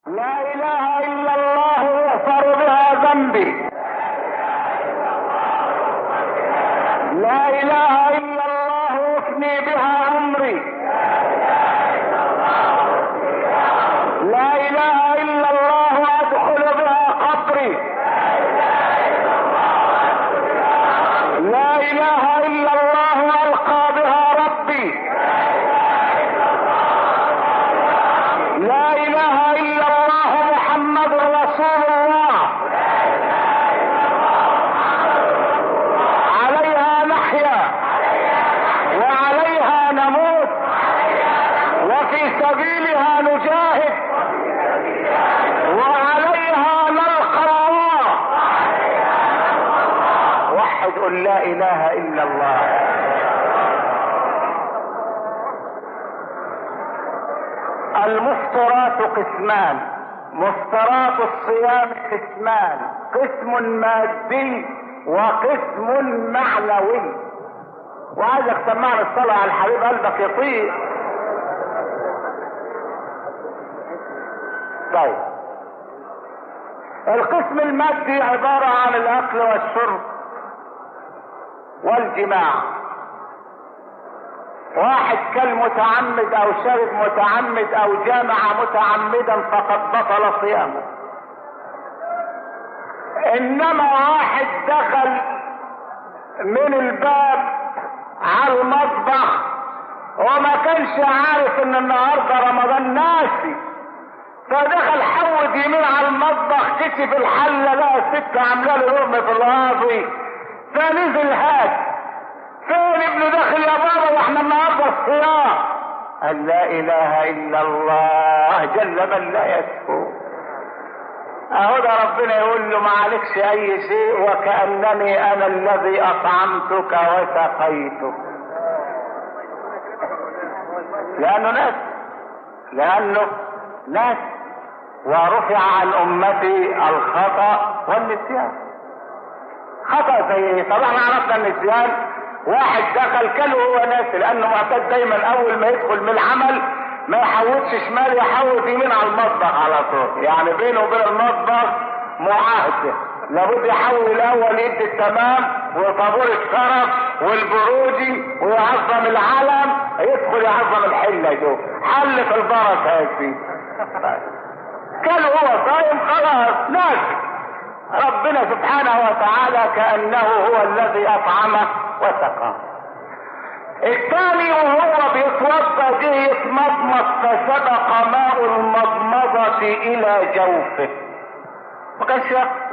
لا اله الا الله يغفر بها ذنبي. لا اله الا الله يفني بها عمري. لا اله الا الله ادخل بها قبري. لا اله الا الله القى بها ربي. لا اله الا الله محمد رسول الله. عليها نحيا وعليها نموت وفي سبيلها نجاهد وعليها نلقى الله. وحد قل لا اله الا الله. المفطرات قسمان. مفطرات الصيام قسمان، قسم مادي وقسم معنوي. وعايزك تسمعني الصلاة على الحبيب قلبك يطير. طيب، القسم المادي عبارة عن الاكل والشرب والجماع. واحد كل متعمد او شرب متعمد او جامع متعمدا فقد بطل صيامه. انما واحد دخل من الباب على المطبخ وما كانش عارف ان النهارده رمضان ناسي، فدخل حود يمين على المطبخ كشف الحله لقى الست عامله له لقمه في القاضي، فنزل هات فين ابنه داخل يا بابا واحنا النهارده الصيام. قال لا اله الا الله جل من لا يسهو. اهو ده ربنا يقول له ما عليكش اي شيء وكأنني انا الذي اطعمتك وسقيتك. لانه ناس ورفع عن امتي الخطأ والنسيان. خطأ زي طبعا عرفنا النسيان. واحد دخل كله هو ناسي، لانه معتاد دايما اول ما يدخل من العمل ما يحوطش شمال، يحوط يمين على المطبخ على طول. يعني بينه وبين المطبخ معاهده، لابد يحول الاول يدي التمام وطابور الشرف والبروجي ويعظم العلم، يدخل يعظم الحله دول حل في البركه يا سيدي. كله هو صايم خلاص ناسي. ربنا سبحانه وتعالى كأنه هو الذي اطعمه وسقاه. الثاني وهو بيتوضا جه يتمضمض فسبق ماء المضمضة الى جوفه. ما كانش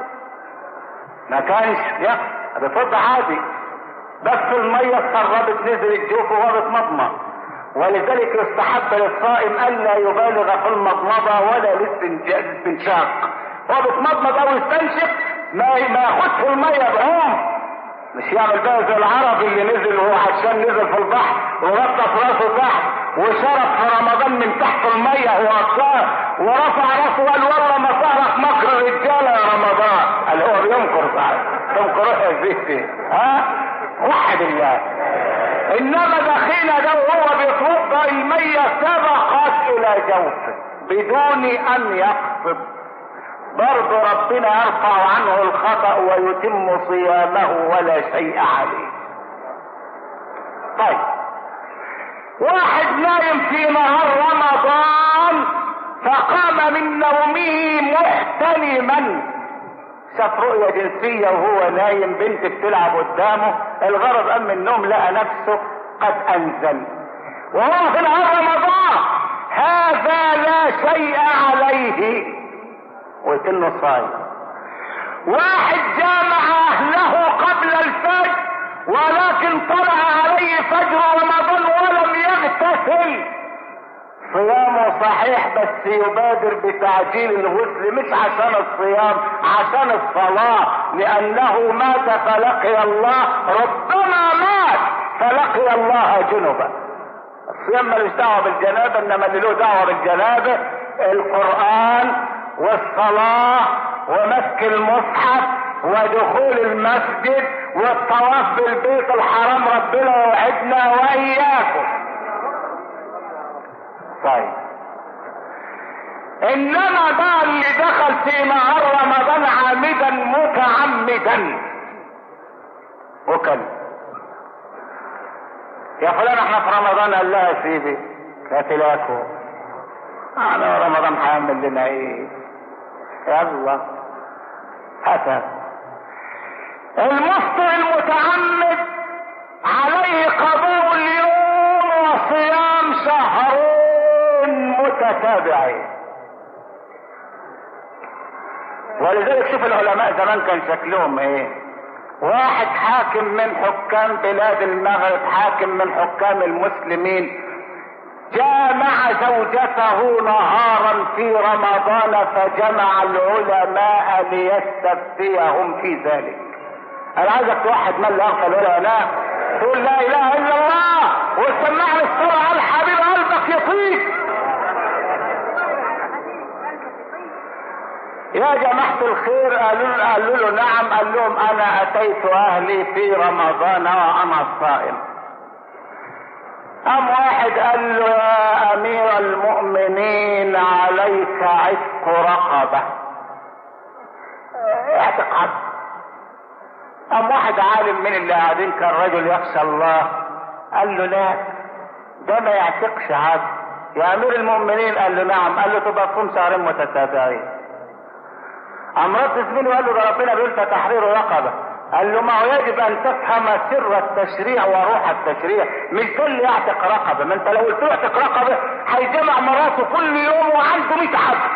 يقصد بيتوضا عادي، بس المية اتسربت نزلت جوفه وهو بيتمضمض. ولذلك يستحب للصائم الا يبالغ في المضمضة ولا الاستنشاق. هو بيتمضمض او يستنشق ما ياخدش المية بعوم، مش يعمل بقى زي العربي اللي نزل وهو عشان نزل في البحر ورفع راسه تحت وشرب في رمضان من تحت المية هو عطشان ورفع راسه وقال والله ما صارك مكر الرجاله يا رمضان. قال هو بينكر صحيح تنكر يا زيتي وحد الله. انما دخينا ده وهو بيتوضا المية سبقت الى جوفه بدون ان يقصد، برضه ربنا يرفع عنه الخطأ ويتم صيامه ولا شيء عليه. طيب، واحد نايم في نهار رمضان فقام من نومه محتلما، شاف رؤية جنسية وهو نايم، بنت بتلعب قدامه، الغرض قام من النوم لقى نفسه قد انزل وهو في نهار رمضان. هذا لا شيء عليه ويكنه صايم. واحد جامع اهله قبل الفجر ولكن طلع عليه فجر رمضان ولم يغتسل، صيامه صحيح بس يبادر بتعجيل الغسل مش عشان الصيام، عشان الصلاة، لانه مات فلقي الله، ربما مات فلقي الله جنبا. الصيام ملوش دعوه بالجنابه، انما اللي له دعوه بالجنابه القرآن والصلاة ومسك المصحف ودخول المسجد والطواف بالبيت الحرام. ربنا يوعدنا واياكم. طيب، انما ده اللي دخل في نهار رمضان عامدا متعمدا وكل يا فلان احنا في رمضان، قال لها يا سيدي كاتلاكو انا رمضان هيعمل لنا ايه؟ يلا حسن. المفطر المتعمد عليه قضاء اليوم وصيام شهرين متتابعين. ولذلك شوف العلماء زمان كان شكلهم ايه. واحد حاكم من حكام بلاد المغرب، حاكم من حكام المسلمين، جاء مع زوجته نهارا في رمضان فجمع العلماء ليستفتيهم في ذلك. انا عايزك توحد من لا يغفل ولا ينام، تقول لا اله الا الله وتسمعني الصلاة على الحبيب قلبك يطيب. يا جماعة الخير قالوا له نعم. قال لهم انا اتيت اهلي في رمضان وانا صائم. قام واحد قال له يا امير المؤمنين عليك عتق رقبة، اعتق عبد. قام واحد عالم من اللي قاعدين كان رجل يخشى الله قال له لا ده ما يعتقش عبد يا امير المؤمنين. قال له نعم. قال له تبقى تصوم شهرين متتابعين. قام رد زميله وقال له ده ربنا بيقول تحرير رقبة. قال له ما هو يجب ان تفهم سر التشريع وروح التشريع، مش كل يعتق رقبة. ما انت لو قلت له يعتق رقبة هيجمع مراته كل يوم وعنده 100 عبد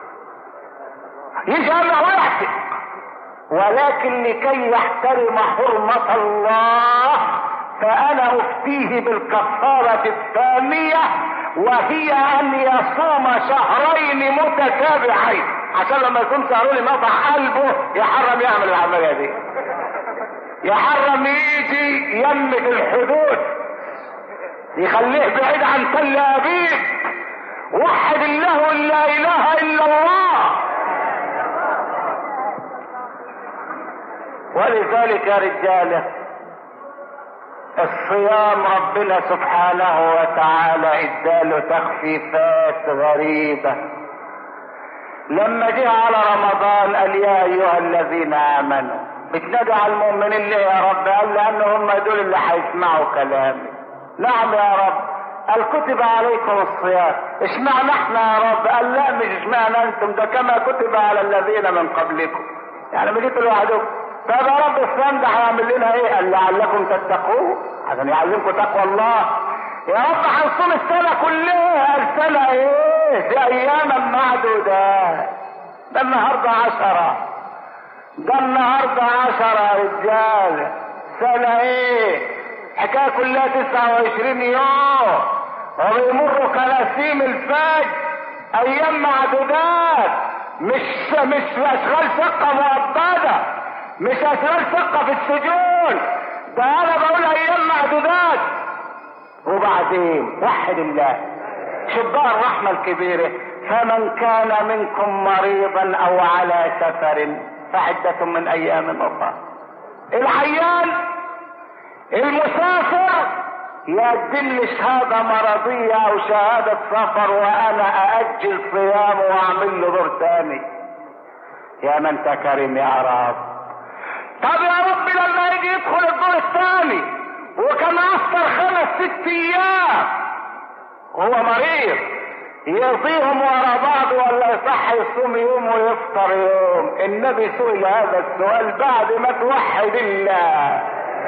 يجمع ويعتق. ولكن لكي يحترم حرمة الله فانا افتيه بالكفارة الثانية، وهي ان يصوم شهرين متتابعين، عشان لما يكون شهرين يقطع قلبه يحرم يعمل العملية دي، يحرم يجي يمد الحدود، يخليه بعيد عن كل ابيب. وحد الله لا اله الا الله. ولذلك يا رجاله الصيام ربنا سبحانه وتعالى اداله تخفيفات غريبة. لما جه على رمضان قال يا ايها الذين امنوا، بتنادي على المؤمنين ليه يا رب؟ قال لان هم دول اللي هيسمعوا كلامي. نعم يا رب. قال كتب عليكم الصيام. اشمعنى احنا يا رب؟ قال لا مش اشمعنى انتم، ده كما كتب على الذين من قبلكم، يعني ما جيتوا لوحدكم. طب يا رب الصيام ده هيعمل لنا ايه؟ قال لعلكم تتقون، عشان يعلمكم تقوى الله. يا رب هنصوم السنة كلها. السنة ايه؟ دي اياما معدودة. ده النهاردة 10، ده النهاردة 10 يا رجال. سنة ايه؟ حكاية كلها 29 يوم وبيمروا كلاسيم الفجر. ايام معدودات، مش اشغال شقة مؤبدة، مش اشغال شقة في السجون. ده انا بقول ايام معدودات. وبعدين وحد الله، شوف بقى الرحمة الكبيرة. فمن كان منكم مريضا او على سفر فعدة من ايام اخرى. العيان المسافر يقدم لي شهادة مرضية او شهادة سفر وانا ااجل صيامه واعمل له دور تاني. يا من انت كريم يا رب. طب يا رب لما يجي يدخل الدور الثاني وكان افطر 5-6 ايام وهو مريض، يرضيهم ورا بعض ولا يصح يصوم يوم ويفطر يوم؟ النبي سئل هذا السؤال بعد ما توحد الله.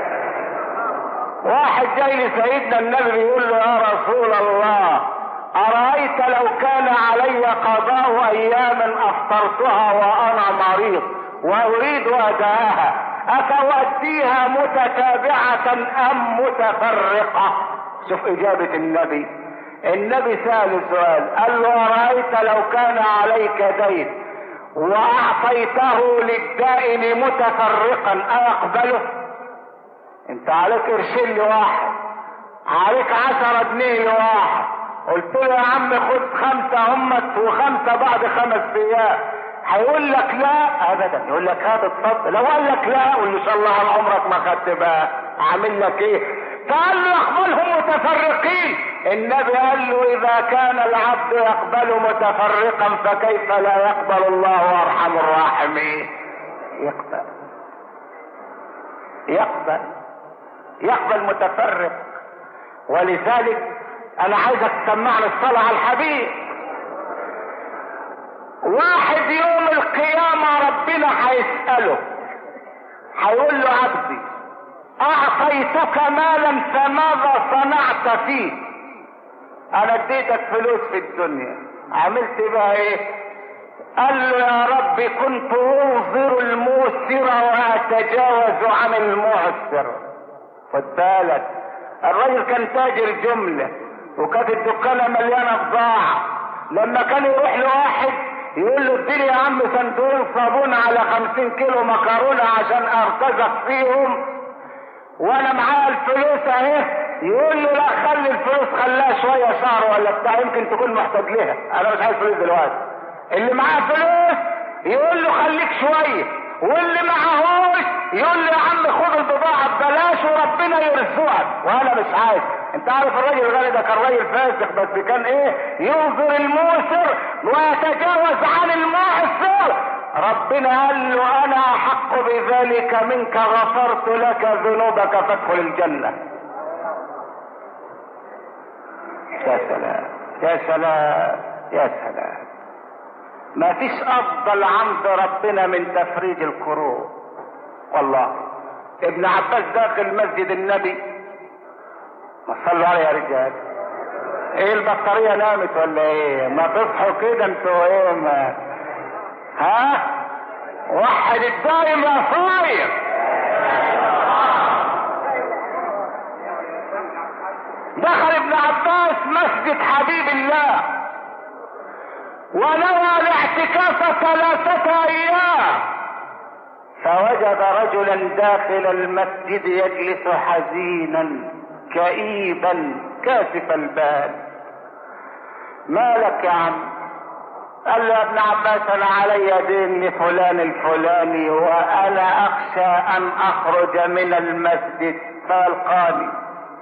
واحد جاي لسيدنا النبي بيقول له يا رسول الله ارايت لو كان علي قضاء ايام افطرتها وانا مريض واريد اداءها افاوديها متتابعة ام متفرقة؟ شوف اجابة النبي. النبي سأل سؤال، قال له ارايت لو كان عليك دين واعطيته للدائن متفرقا ايقبله؟ انت عليك قرشين لواحد، عليك 10 جنيه لواحد، قلت له يا عم خد 5 همت و5 بعد 5 ايام، هيقول لك لا ابدا، يقول لك هات اتفضل. لو قال لك لا قول له ان شاء الله على عمرك ما خدت بقى، اعمل لك ايه؟ فقال له اقبلهم متفرقين النبي قال له اذا كان العبد يقبل متفرقا فكيف لا يقبل الله ارحم الراحمين؟ يقبل متفرق. ولذلك انا عايزك تسمعني الصلاة على الحبيب. واحد يوم القيامة ربنا هيسأله، هيقول له عبدي اعطيتك مالا فماذا صنعت فيه؟ انا اديتك فلوس في الدنيا، عملت بها ايه؟ قال له يا رب كنت انظر الموسر واتجاوز عن المعسر. خد بالك، الراجل كان تاجر جملة وكانت الدكانة مليانة بضاعة. لما كان يروح لواحد يقول له اديني يا عم صندوقين صابون على 50 كيلو مكرونة عشان ارتزق فيهم وانا معايا الفلوس اهي، يقول له لا خلي الفلوس خلاها شوية شهر ولا بتاع يمكن تكون محتاج لها، انا مش عايز فلوس دلوقتي. اللي معاه فلوس يقول له خليك شوية، واللي معهوش يقول له يا عم خد البضاعة ببلاش وربنا يرزقك وانا مش عايز. انت عارف الراجل الغني ده كان راجل فاسق بس كان ايه؟ ينظر الموسر ويتجاوز عن المعسر. ربنا قال له انا احق بذلك منك، غفرت لك ذنوبك فادخل الجنة. يا سلام يا سلام يا سلام. ما فيش افضل عند ربنا من تفريج الكروب. والله ابن عباس داخل مسجد النبي، ما صلوا عليه يا رجال، ايه البطارية نامت ولا ايه؟ ما تصحوا كده انتوا ايه؟ ما ها وحد الدايم يا صاير. دخل ابن عباس مسجد حبيب الله ونوى الاعتكاف 3 ايام، فوجد رجلا داخل المسجد يجلس حزينا كئيبا كاسف البال. ما لك يا عم؟ قال له يا ابن عباس انا علي دين لفلان الفلاني وانا اخشى ان اخرج من المسجد فالقاني،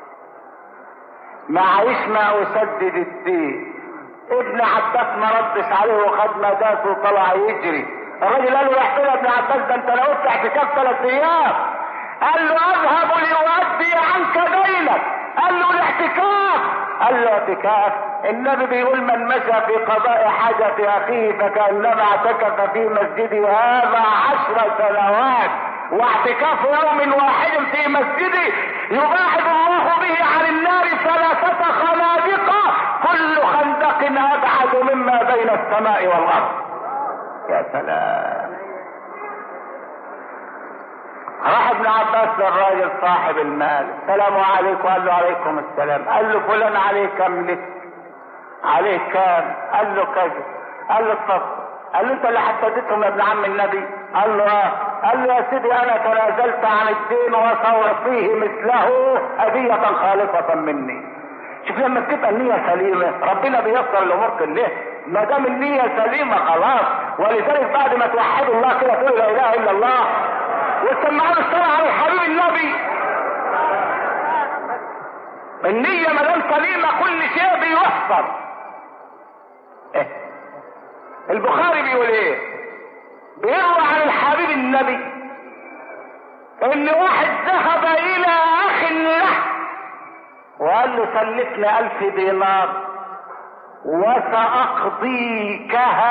معيش ما اسدد الدين. ابن عباس ما ردش عليه وخد مداسه وطلع يجري. الراجل قال له يا حسين يا ابن عباس ده انت لو اعتكاف 3 ايام. قال له اذهب ليؤدي عنك دينك. قال له الاعتكاف. قال له اعتكاف؟ النبي بيقول من مشى في قضاء حاجة اخيه فكأنما اعتكف في مسجدي هذا 10 سنوات، واعتكاف يوم واحد في مسجدي يباعد الله به عن النار 3 خنادق كل خندق ابعد مما بين السماء والارض. يا سلام. راح ابن عباس للراجل صاحب المال، السلام عليكم. قال له عليكم السلام. قال له فلان عليه كم لك؟ عليه كام؟ قال له كذا. قال له اتفضل. قال له انت اللي حددتهم يا ابن عم النبي؟ قال له اه. قال له يا سيدي انا تنازلت عن الدين وسأعطيه مثله هدية خالصة مني. شوف لما تبقى النية سليمة ربنا بيسر الامور كلها، ما دام النية سليمة خلاص. ولذلك بعد ما توحدوا الله كده تقول لا اله الا الله وتسمعون الصلاة على حبيب النبي، النية ما دام سليمة كل شيء بيوفر. البخاري بيقول ايه؟ بيروى عن الحبيب النبي ان واحد ذهب الى اخ له وقال له سلفني 1000 دينار وسأقضيكها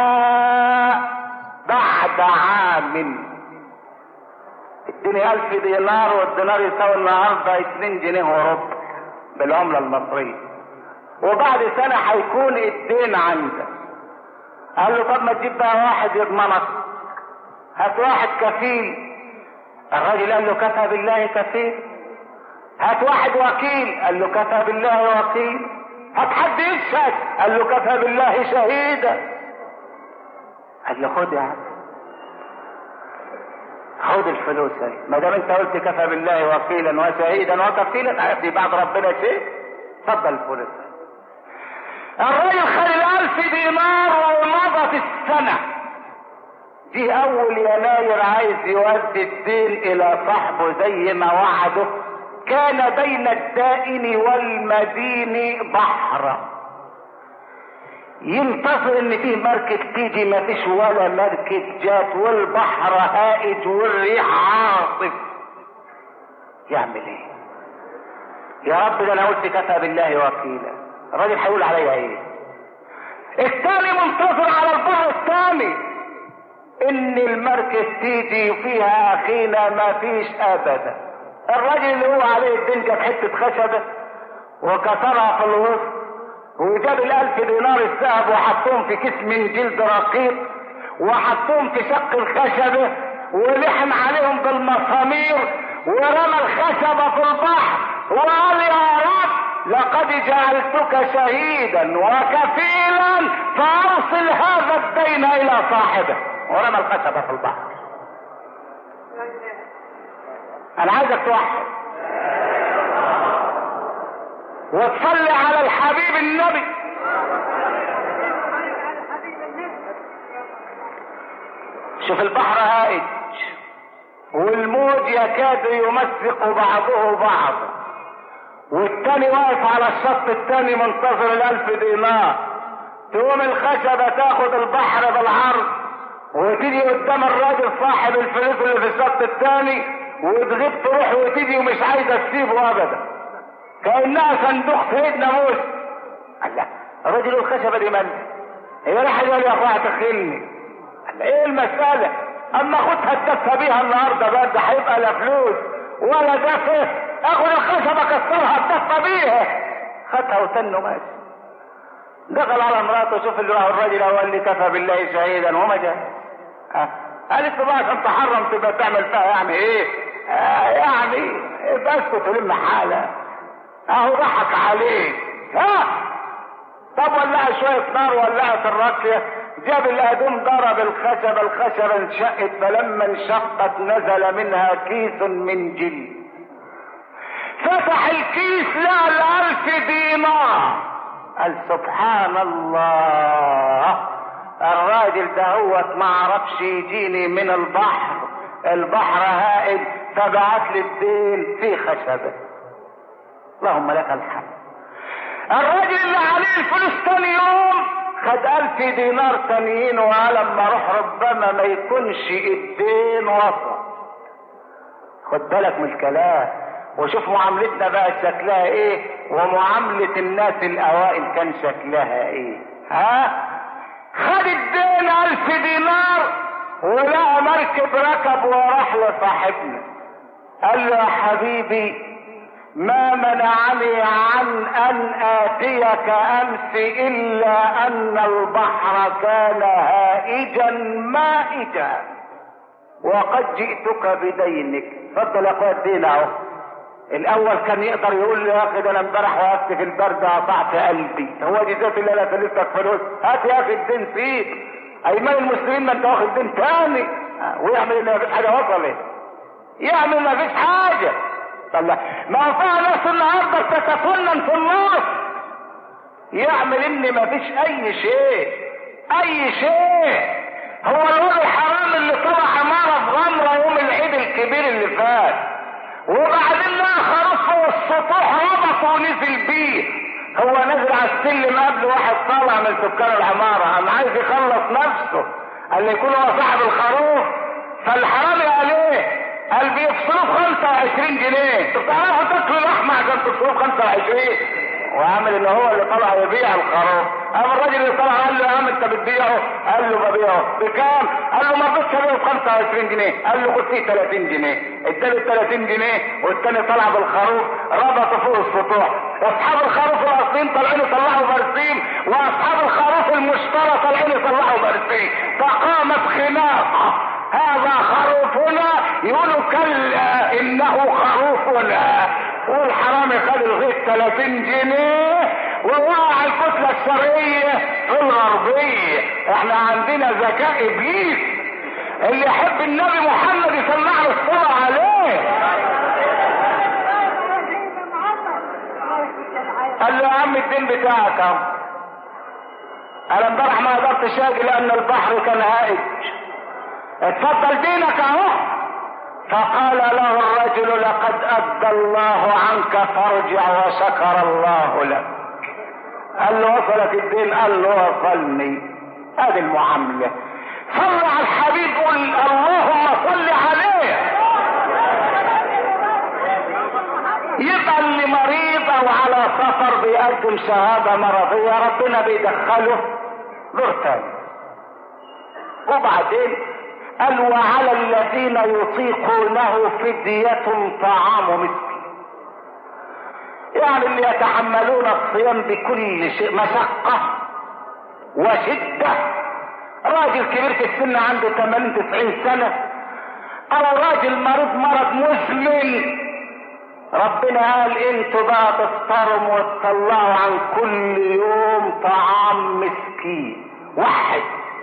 بعد عام. اديني 1000 دينار والدينار يساوي النهارده 2 جنيه وربع بالعملة المصرية، وبعد سنة هيكون الدين عندك. قال له طب ما تجيب بقى واحد يضمنك، هات واحد كفيل. الراجل قال له كفى بالله كفيل. هات واحد وكيل. قال له كفى بالله وكيل. هات حد يشهد. قال له كفى بالله شهيدا. قال له خد يا عم، خد الفلوس اهي، ما دام انت قلت كفى بالله وكيلا وشهيدا وكفيلا في بعد ربنا شيء، اتفضل الفلوس. الراجل خد 1000 دينار ومضت السنة. في اول يناير عايز يودي الدين الى صاحبه زي ما وعده، كان بين الدائن والمدين بحر، ينتظر ان فيه مركب تيجي، ما فيش ولا مركب جات، والبحر هائج والريح عاصف. يعمل ايه؟ يا رب ده انا قلت كفى بالله وكيلا، الراجل هيقول عليا ايه؟ الثاني منتظر على البحر الثاني ان المركب تيجي فيها اخينا، ما فيش ابدا. الراجل اللي هو عليه الدين جاب حته خشبه وكسرها في الوسط، وجاب ال1000 دينار الذهب وحطهم في كيس من جلد رقيق، وحطهم في شق الخشبه، ولحم عليهم بالمسامير، ورمى الخشبه في البحر وقال يا رب لقد جعلتك شهيدا وكفيلا فارسل هذا الدين الى صاحبه، ورمى الخشبه في البحر. انا عايزك توحد وتصلي على الحبيب النبي. شوف البحر هائج والموج يكاد يمزق بعضه بعضا، والتاني واقف على الشط التاني منتظر ال1000 دينار. تقوم الخشبة تاخد البحر بالعرض وتيجي قدام الراجل صاحب الفلوس اللي في الشط التاني، وتغيب تروح وتيجي ومش عايزة تسيبه ابدا، كأنها صندوق سيدنا موسى. الله، الراجل الخشبة دي من؟ هي راح قال يا اخويا تخلني. ايه المسألة؟ اما خدها اتدفى بيها النهارده بقى، ده هيبقى لا فلوس ولا دفى، اخد الخشبة كسرها اتدفى بيها. خدها وتنه ماشي. دخل على مراته، شوف اللي راح الراجل وقال لي كفى بالله شهيدا وما جاء. قالت له بقى عشان تحرم تبقى تعمل فيها يعني ايه؟ يعني يبقى اسكت ولم حالة، اهو ضحك عليك. طب ولعها شوية نار، ولعت الراكية، جاب الهدوم ضرب الخشبة انشقت، فلما انشقت نزل منها كيس من جلد. فتح الكيس لقى 1000 دينار. قال سبحان الله، الراجل ده هو ما عرفش يجيني من البحر هائج، فبعت لي الدين في خشبه. اللهم لك الحمد. الراجل اللي عليه الفلوس تاني يوم خد 1000 دينار تانيين، وقال لما اروح ربما ما يكونش الدين وصل. خد بالك من الكلام، وشوف معاملتنا بقى شكلها ايه، ومعاملة الناس الاوائل كان شكلها ايه. خد الدين 1000 دينار ولقى مركب ركب وراح لصاحبنا، قال له يا حبيبي ما منعني عن ان اتيك امس الا ان البحر كان هائجا مائجا وقد جئتك بدينك. اتفضل يا اخويا الدين اهو. الاول كان يقدر يقول لي يا اخي ده انا امبارح وقفت في البرد قطعت قلبي، هو دي ذات اللي انا سلفتك فلوس، هات يا اخي الدين فيك. ايمان المسلمين ما انت واخد دين تاني، ويعمل ان ما فيش حاجه وصلت، يعمل ما فيش حاجه. طلع ما فيها ناس النهارده بتتفنن في النص، يعمل ان ما فيش اي شيء. هو الواد الحرام اللي طلع عماره في غمره يوم العيد الكبير اللي فات، وبعدين لقى خروف فوق السطوح ربطه ونزل بيه. هو نزل على السلم قبل واحد طالع من سكان العماره، قام عايز يخلص نفسه، قال لي يكون هو صاحب الخروف. فالحرامي قال ايه؟ قال بيفصلوا 25 جنيه. انتوا بتعرفوا تاكلوا لحمه عشان تصرفوا 25؟ وعامل ان هو اللي طلع يبيع الخروف. قام الراجل اللي طلع قال له يا عم انت بتبيعه؟ قال له ببيعه. بكام؟ قال له ما رضيتش ابيعه ب 25 جنيه. قال له خد فيه 30 جنيه. اداله 30 جنيه، والتاني طلع بالخروف ربطه فوق السطوح. واصحاب الخروف الاصليين طالعين يطلعوا برسيم، واصحاب الخروف المشترى طالعين يطلعوا برسيم. فقامت خناقه، هذا خروفنا يقولوا كلا انه خروفنا. والحرامي خد الغيث 30 جنيه ووقع الكتلة الشرقية في الغربية. احنا عندنا ذكاء ابليس، اللي يحب النبي محمد يسمع له الصلاة عليه. قال له يا عم الدين بتاعك اهو. انا امبارح ما قدرتش اجي لان البحر كان هائج. اتفضل دينك اهو. فقال له الرجل لقد أدى الله عنك فارجع وشكر الله لك. قال له وصلك الدين؟ قال له وصلني. هذه المعاملة. صل على الحبيب، قل اللهم صل عليه. يبقى اللي مريض او على سفر بيقدم شهادة مرضية ربنا بيدخله دور تاني. وبعدين قال وعلى الذين يطيقونه فدية طعام مسكين. يعني اللي يتحملون الصيام بكل شيء مشقة وشدة، راجل كبير في السن عنده 80-90 سنة، او راجل مريض مرض مزمن، ربنا قال انتوا بقى تفطروا وتطلعوا عن كل يوم طعام مسكين واحد.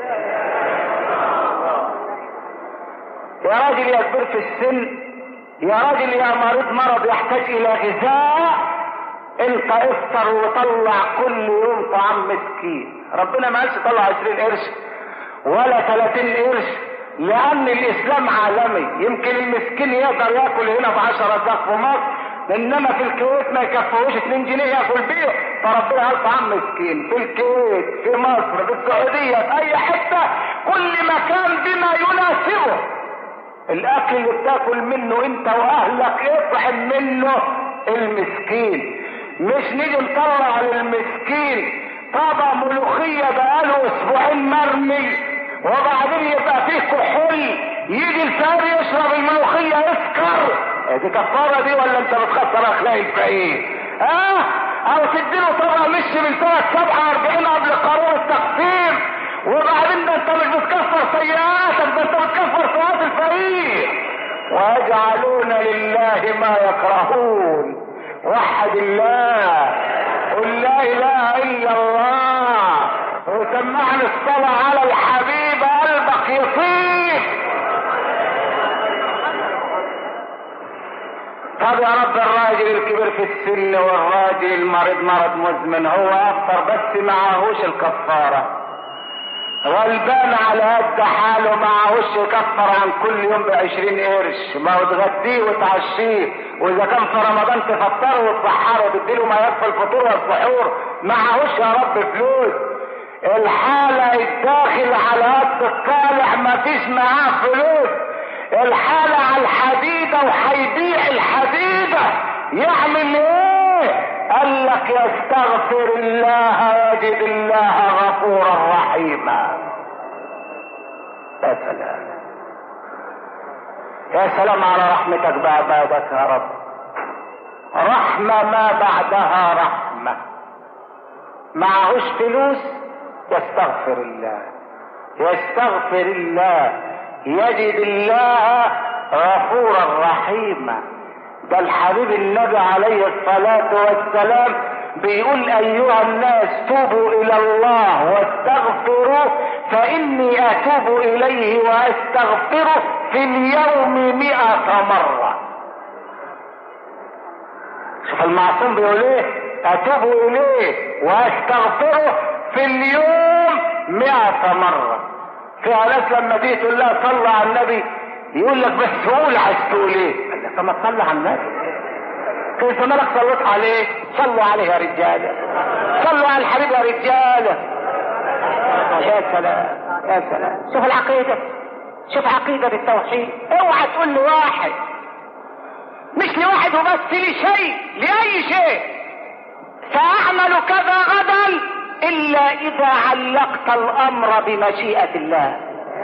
يا راجل يا كبير في السن، يا راجل يا مريض مرض يحتاج الى غذاء، انت افطر وطلع كل يوم طعام مسكين. ربنا ما قالش طلع 20 قرش ولا 30 قرش، لان الاسلام عالمي. يمكن المسكين يقدر ياكل هنا ب10 دقائق في مصر، انما في الكويت ما يكفوش 2 جنيه ياكل بيه. فربنا قال طعام مسكين في الكويت، في مصر، في السعوديه، في اي حته، كل مكان بما يناسبه. الاكل اللي بتاكل منه انت واهلك اطعم منه المسكين. مش نيجي نطلع للمسكين طبق ملوخيه بقاله 2 أسبوع مرمي، وبعدين يبقى فيه كحول، يجي الفقير يشرب الملوخيه يسكر. دي كفاره دي ولا انت بتخسر اخلاق الفقير؟ او تديله طبق مشي من سنه 47 قبل قانون التقسيم، وبعدين ده انت مش بتكفر سيئاتك، ده انت بتكفر سيئات الفقير. ويجعلون لله ما يكرهون. وحد الله، قل لا اله الا الله، وسمعني الصلاة على الحبيب قلبك يطيب. طب يا رب الراجل الكبير في السن والراجل المريض مرض مزمن هو افطر بس معهوش الكفارة، غلبان على قد حاله معهوش يكفر عن كل يوم ب20 قرش، ما هو تغديه وتعشيه، واذا كان في رمضان تفطره وتسحره وتديله ما يكفي الفطور والسحور، معهوش يا رب فلوس. الحالة الداخل على قد الطالع ما فيش معاه فلوس، الحالة على الحديدة وهيبيع الحديدة، يعمل ايه؟ قال لك يستغفر الله يجد الله غفورا رحيما. يا سلام، يا سلام على رحمتك بعبادك يا رب. رحمة ما بعدها رحمة. معهوش فلوس يستغفر الله، يستغفر الله يجد الله غفورا رحيما. ده الحبيب النبي عليه الصلاة والسلام بيقول ايها الناس توبوا الى الله واستغفروا فاني اتوب اليه واستغفره في اليوم 100 مرة. شوف المعصوم بيقول ايه؟ اتوب اليه واستغفره في اليوم 100 مرة. فيها ناس لما تيجي تقول لها صلى على النبي يقول لك بس قول عايز تقول ايه؟ قال لك طب ما تصلي على النبي. كيف مالك صليت عليه؟ صلوا عليه يا رجاله، صلوا على الحبيب يا رجاله. يا سلام يا سلام، شوف العقيده، شوف عقيده التوحيد. اوعى تقول لواحد، مش لواحد وبس، لشيء، لاي شيء، ساعمل كذا غدا الا اذا علقت الامر بمشيئه الله.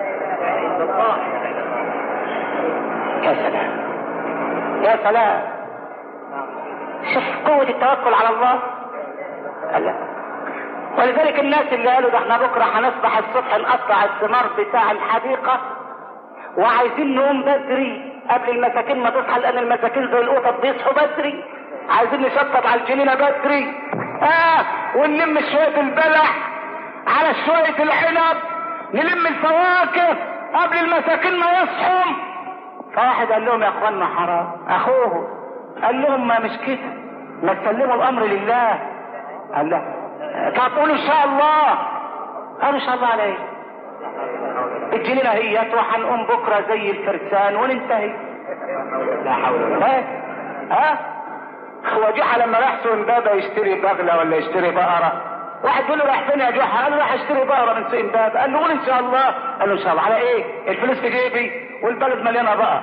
يا سلام يا سلام، شوف قوة التوكل على الله. الله. ولذلك الناس اللي قالوا ده احنا بكره هنصبح الصبح نقطع الثمار بتاع الحديقة وعايزين نقوم بدري قبل المساكين ما تصحى، لان المساكين زي القطط بيصحوا بدري، عايزين نشطب على الجنينة بدري، ونلم شوية البلح على شوية العنب، نلم الفواكه قبل المساكين ما يصحوا. فواحد قال لهم يا اخوانا حرام، اخوه قال لهم ما مش كده، ما تسلموا الامر لله. قال لا، تقولوا ان شاء الله. قالوا ان شاء الله على ايه؟ الجنينه هي وهنقوم بكره زي الفرسان وننتهي. لا حول ولا قوة. ها هو جحا لما راح سوق امبابة يشتري بغلة ولا يشتري بقرة، واحد يقول له رايح فين يا جحا؟ قال له رايح اشتري بقرة من سوق امبابة. قال له قول ان شاء الله. قال له ان شاء الله على ايه؟ الفلوس في جيبي والبلد مليانة بقر.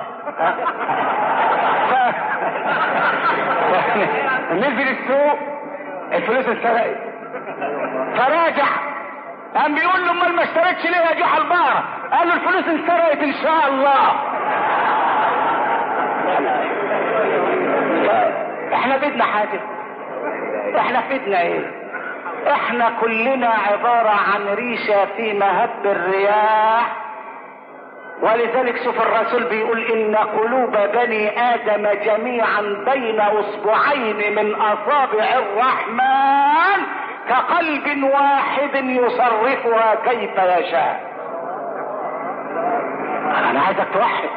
نزل السوق الفلوس اتسرقت، فراجع قام بيقول له امال ما اشتريتش ليه يا جحا البقرة؟ قال له الفلوس اتسرقت ان شاء الله. احنا بدنا حاجة؟ احنا بدنا ايه؟ احنا كلنا عبارة عن ريشة في مهب الرياح. ولذلك شوف الرسول بيقول ان قلوب بني ادم جميعا بين اصبعين من اصابع الرحمن كقلب واحد يصرفها كيف يشاء. انا عايزك توحد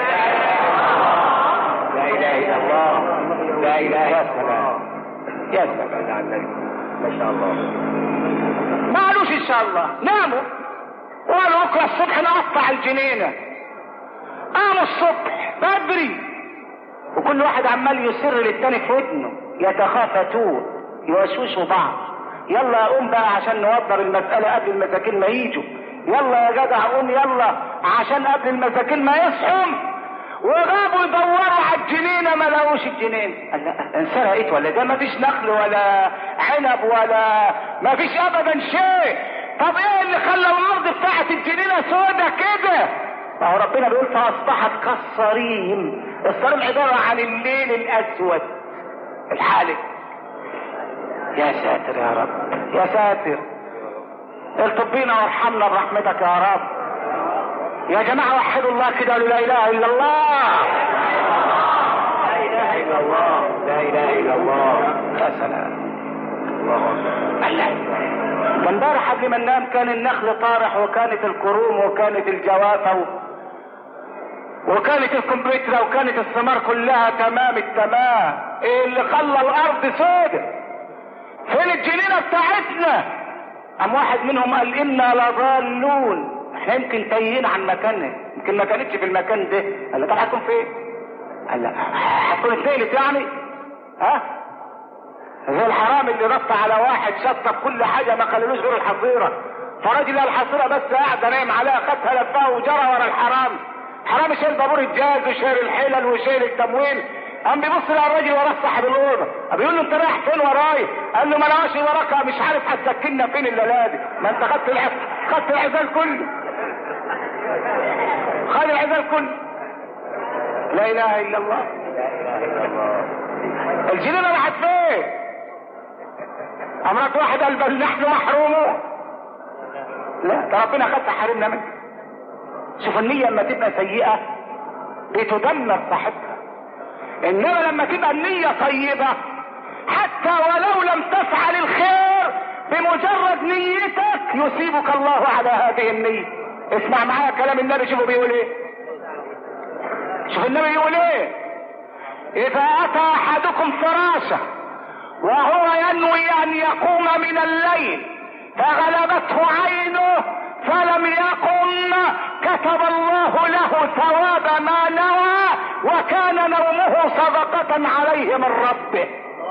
لا اله الا الله. لا اله. يا سلام يا سلام ما شاء الله. ما قالوش ان شاء الله، ناموا وقالوا بكره الصبح نقطع الجنينه. قاموا الصبح بدري وكل واحد عمال يسر للتاني في ودنه، يتخافتون يوشوشوا بعض. يلا يا قوم بقى عشان نوضر المساله قبل المساكين ما يجوا. يلا يا جدع قوم يلا عشان قبل المساكين ما يصحوا. وغابوا يدوروا على الجنينه ما لقوش الجنينه. قال لا انسرقت ولا ده؟ ما فيش نخل ولا عنب ولا ما فيش ابدا شيء. طب ايه اللي خلى الارض بتاعت الجنينه سودة كده؟ ما هو ربنا بيقول فاصبحت كالصريم. الصريم عباره عن الليل الاسود الحالك. يا ساتر يا رب يا ساتر، الطب بينا وارحمنا برحمتك يا رب. يا جماعة وحدوا الله كده قالوا لا اله الا الله. لا اله الا الله. لا اله الا الله. يا سلام. الله. امبارح قبل ما ننام كان النخل طارح وكانت الكروم وكانت الجوافة وكانت الكمبيوترا وكانت الثمار كلها تمام التمام. ايه اللي خلى الارض سودة؟ فين الجنينة بتاعتنا؟ قام واحد منهم قال انا لضالون. احنا يمكن تايهين عن مكاننا، يمكن ما كانتش في المكان ده. قال له طب هتكون فين؟ قال لا هتكون اتنقلت يعني؟ ها؟ زي الحرام اللي نط على واحد شطف كل حاجه ما خللوش غير الحصيره، فراجل الحصيره بس قاعده نايم عليها خدها لفها وجرى ورا الحرام. حرام شايل بابور الجاز وشايل الحلل وشايل التموين. قام بيبص على الراجل وراه صاحب الاوضه بيقول له انت رايح فين وراي؟ قال له ما انا ماشي وراك مش عارف هتسكننا فين الليله دي، ما انت خدت العزال كله. خد العزال كله. لا اله الا الله. لا اله الا الله. الجنينه راحت فين؟ امرك واحد قال بل نحن محرومون. لا ده ربنا خد حرمنا منه. شوف النيه لما تبقى سيئه بتدمر صاحبها، انما لما تبقى النيه طيبه حتى ولو لم تفعل الخير بمجرد نيتك يصيبك الله على هذه النيه. اسمع معايا كلام النبي، شوفوا بيقول ايه. شوف النبي بيقول ايه. اذا اتى احدكم فراشه وهو ينوي ان يقوم من الليل فغلبته عينه فلم يقم كتب الله له ثواب ما نوى وكان نومه صدقة عليه من ربه.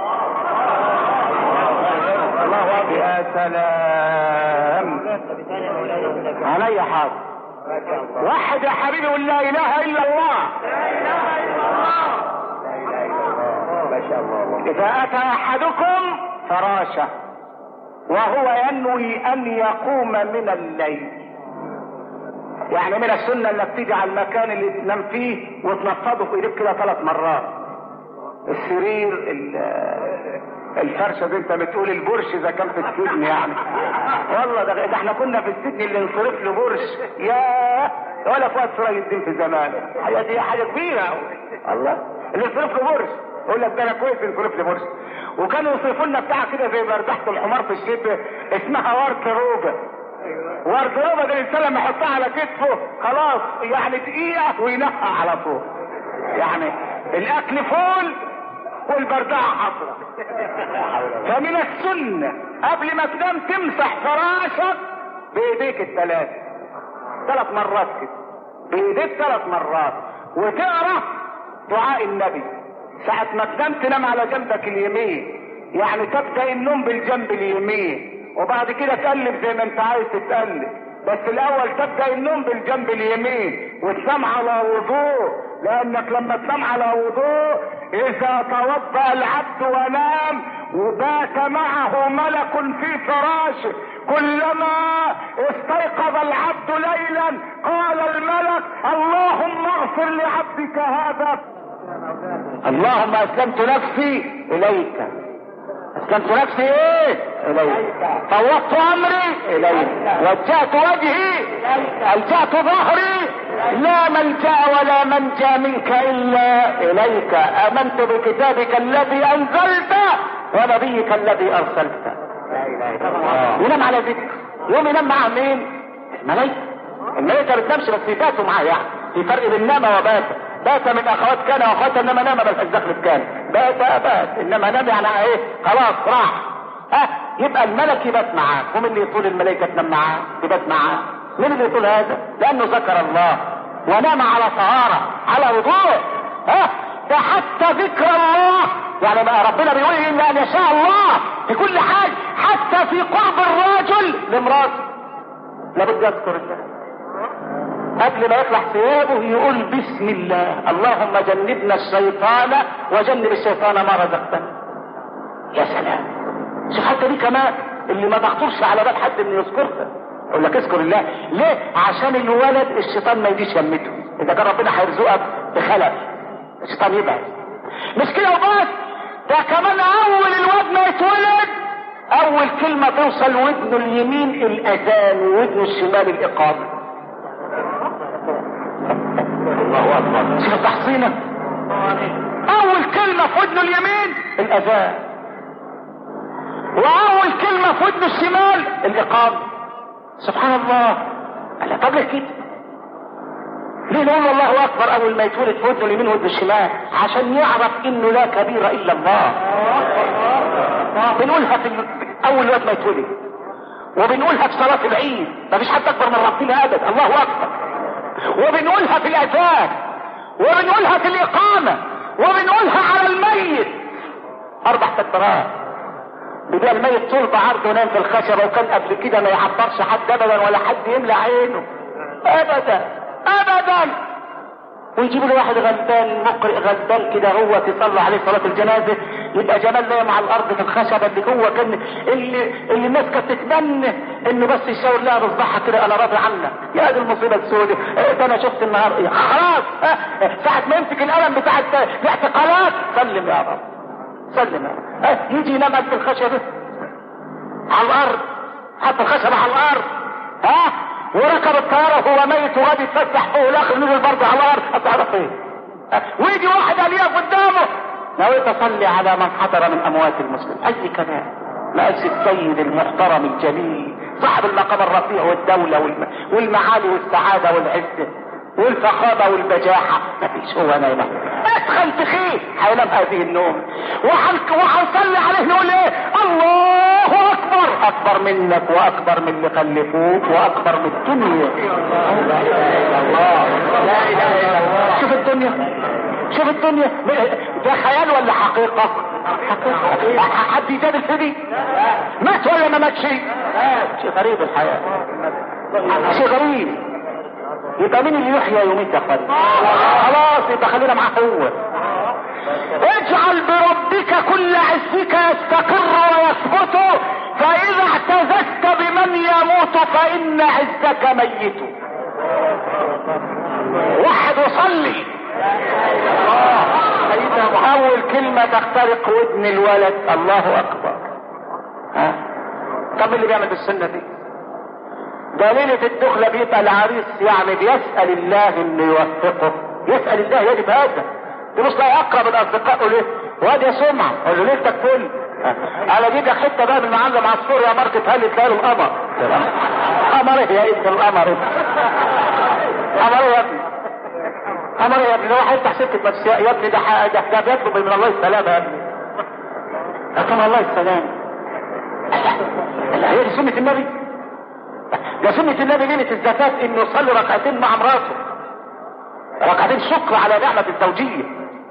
الله اكبر. يا سلام علي حاضر. واحد يا حبيبي قول لا اله الا الله. لا اله الا الله. لا اله الا الله. ما شاء الله. اذا اتى احدكم فراشه وهو ينوي ان يقوم من الليل، يعني من السنه انك تيجي على المكان اللي تنام فيه وتنفضه في ايديك كده 3 مرات. السرير الفرشه دي انت بتقول البرش اذا كان في السجن يعني. والله ده احنا كنا في السجن اللي انصرف له برش يا ولا فؤاد سراج الدين في زمانه. حاجه دي حاجه كبيره الله اللي انصرف له برش. يقول لك ده انا كويس انصرف لي برش. وكانوا يصرفوا لنا بتاع كده زي بردحة الحمار في الشتاء اسمها ورد روبه. ورد روبه ده الانسان لما يحطها على كتفه خلاص يعني دقيقه وينقع على طول. يعني الاكل فول والبردعه حصرة. فمن السنه قبل ما تنام تمسح فراشك بايديك ال3 مرات كده، بايديك 3 مرات، وتقرا دعاء النبي ساعة ما تنام تنام على جنبك اليمين، يعني تبدأ النوم بالجنب اليمين وبعد كده تقلب زي ما انت عايز تتقلب، بس الاول تبدأ النوم بالجنب اليمين وتنام على وضوء، لانك لما تنام على وضوء اذا توضأ العبد ونام وبات معه ملك في فراشه كلما استيقظ العبد ليلا قال الملك اللهم اغفر لعبدك هذا، اللهم اسلمت نفسي اليك، اسلمت نفسي ايه اليك، فوضت امري اليك، وجهت وجهي، الجأت ظهري، لا ملجأ ولا منجا منك الا اليك، امنت بكتابك الذي انزلت ونبيك الذي ارسلت. ينام على ذكر، يوم ينام مع مين؟ الملائكة. الملائكة ما بتنامش بس يباتوا معاه، يعني في فرق بين نام وبات. بات من اخوات كان واخوات، انما نام ملهاش دخل كان، بات انما نام يعني ايه خلاص راح. يبقى الملك يبات معاه، ومن اللي يطول الملائكة تنام معاه يبات معاه؟ مين اللي يطول هذا؟ لانه ذكر الله ونام على طهارة على وضوء. ده حتى ذكر الله، يعني بقى ربنا بيقول الا ان يشاء الله في كل حاجة، حتى في قرب الرجل لامراته لابد يذكر الله. قبل ما يطلع ثيابه يقول بسم الله، اللهم جنبنا الشيطان وجنب الشيطان ما رزقتنا. يا سلام، شوف حتى دي كمان اللي ما تخطرش على بال حد انه يذكرها. يقول لك اذكر الله ليه؟ عشان الولد الشيطان ما يجيش يمته، اذا كان ربنا هيرزقك بخلف الشيطان يبعد. مش كده وبس، ده كمان اول الواد ما يتولد اول كلمة توصل ودنه اليمين الاذان وودنه الشمال الاقامة. الله اكبر، شوف التحصينة، اول كلمة في ودنه اليمين الاذان، واول كلمة في ودنه الشمال الاقامة. سبحان الله. قال طب ليه كده؟ ليه نقول الله اكبر اول ما يتولد في ودنه اليمين ودنه الشمال؟ عشان يعرف انه لا كبير الا الله. بنقولها في اول وقت ما يتولد، وبنقولها في صلاة العيد، مفيش حد اكبر من ربنا ابدا، الله اكبر. وبنقولها في الاذان، وبنقولها في الاقامة، وبنقولها على الميت 4 تكبيرات. بدأ الميت طول بعرضه ونام في الخشبة، وكان قبل كده ما يعبرش حد ابدا ولا حد يملى عينه ابدا ابدا. ويجيبوا له واحد غلبان مقرئ غلبان كده هو تصلى عليه صلاة الجنازة، يبقى جمال نايم على الارض في الخشبة اللي جوه، كان اللي الناس كانت تتمنى انه بس يشاور لها بصباحها كده انا راضي عنك. يا دي المصيبة السوداء، ده انا شفت النهار خلاص. ساعة ما يمسك القلم بتاع الاعتقالات سلم يا رب سلم يا رب. يجي ينام في الخشبة على الارض، حط الخشبة على الارض وركب الطيارة وهو ميت وغاد يتفسح فوق الاخر نزل برضه على الارض. هتعرف ايه؟ ويجي واحد قال يقف قدامه نويت اصلي على من حضر من اموات المسلمين. اي كلام. مقاس السيد المحترم الجليل صاحب المقام الرفيع والدولة والمعالي والسعادة والعزة والفخامة والبجاحة، مفيش هو نايم ادخل تخيل هينام هذه النوم. وهنصلي عليه نقول ايه؟ الله اكبر، اكبر منك واكبر من اللي خلفوك واكبر من الدنيا. لا اله الا الله، لا اله الا الله. شوف الدنيا، شوف الدنيا، ده خيال ولا حقيقة؟ حقيقة. حد يجادل في دي؟ مات ولا ما ماتش؟ شيء غريب الحياة، شيء غريب. يبقى مين اللي يحيى يومين يا اخوان؟ خلاص يبقى خلينا معاه هو. اجعل بربك كل عزك يستقر ويثبت، فاذا اعتززت بمن يموت فان عزك ميت. وحد وصلي. اول كلمة تخترق ودن الولد الله اكبر. طب اللي بيعمل بالسنة دي؟ ده ليلة الدخلة بيبقى العريس يعني بيسأل الله انه يوفقه، يسأل الله يجب هذا. تبص لا اقرب الاصدقاء يقول ايه؟ واد يا سمعة، قول له ليلتك فل. انا اجيب لك حتة بقى من المعلم عصفور يا ماركة هل تلاقي له القمر. قمر ايه يا ابن القمر؟ قمر ايه يا ابني؟ قمر ايه يا ابني؟ ده واحد يفتح سكة نفسية يا ابني، ده بيطلب من الله السلامة يا ابني. لكن الله السلام. هي دي سنة النبي؟ ده سنة النبي ليلة الزفاف انه يصلي ركعتين مع مراته، ركعتين شكر على نعمة الزوجية.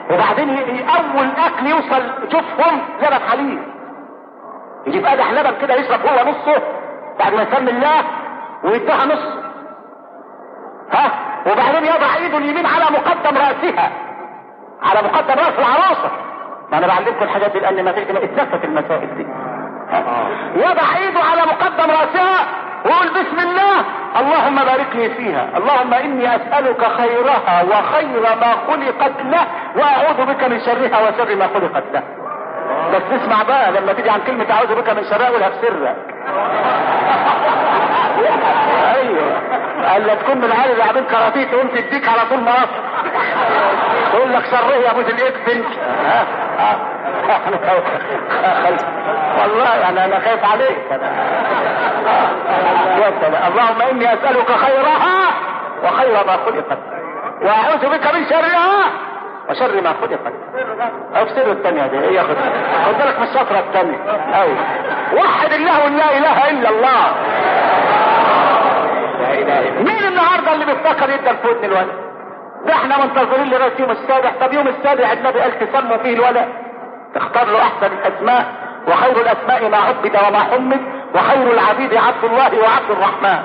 وبعدين اول اكل يوصل شوفهم لبن حليب، يجيب قدح لبن كده يشرب هو نصه بعد ما يسمي الله ويديها نص، ها، وبعدين يضع ايده اليمين على مقدم راسها، على مقدم راس العروسه. ما انا بعلمكم الحاجات دي لان ما اتلفت المسائل دي. يضع ايده على مقدم راسها ويقول بسم الله اللهم بارك لي فيها، اللهم اني اسالك خيرها وخير ما خلقت له واعوذ بك من شرها وشر ما خلقت له. بس اسمع بقى لما تيجي عن كلمه اعوذ بك من شرها قولها بسرك. ايوه، قال لا تكون من العيال اللي قاعدين كراتيه تقوم تديك على طول مصر تقول لك شره يا ابو الاكفن. والله يعني انا خايف عليك. يا سلام، اللهم اني اسالك خيرها وخير ما خلقت واعوذ بك من شرها وشر ما خلقت. افسر الثانيه دي هي خد بالك من الشطره الثانيه. ايوه، وحد الله لا اله الا الله. مين النهارده اللي بيفتكر يدى الفودن الولد؟ ده احنا منتظرين لغايه يوم السابع. طب يوم السابع النبي قال تسموا فيه الولد، تختار له احسن الاسماء، وخير الاسماء ما عبد وما حمد، وخير العبيد عبد الله وعبد الرحمن.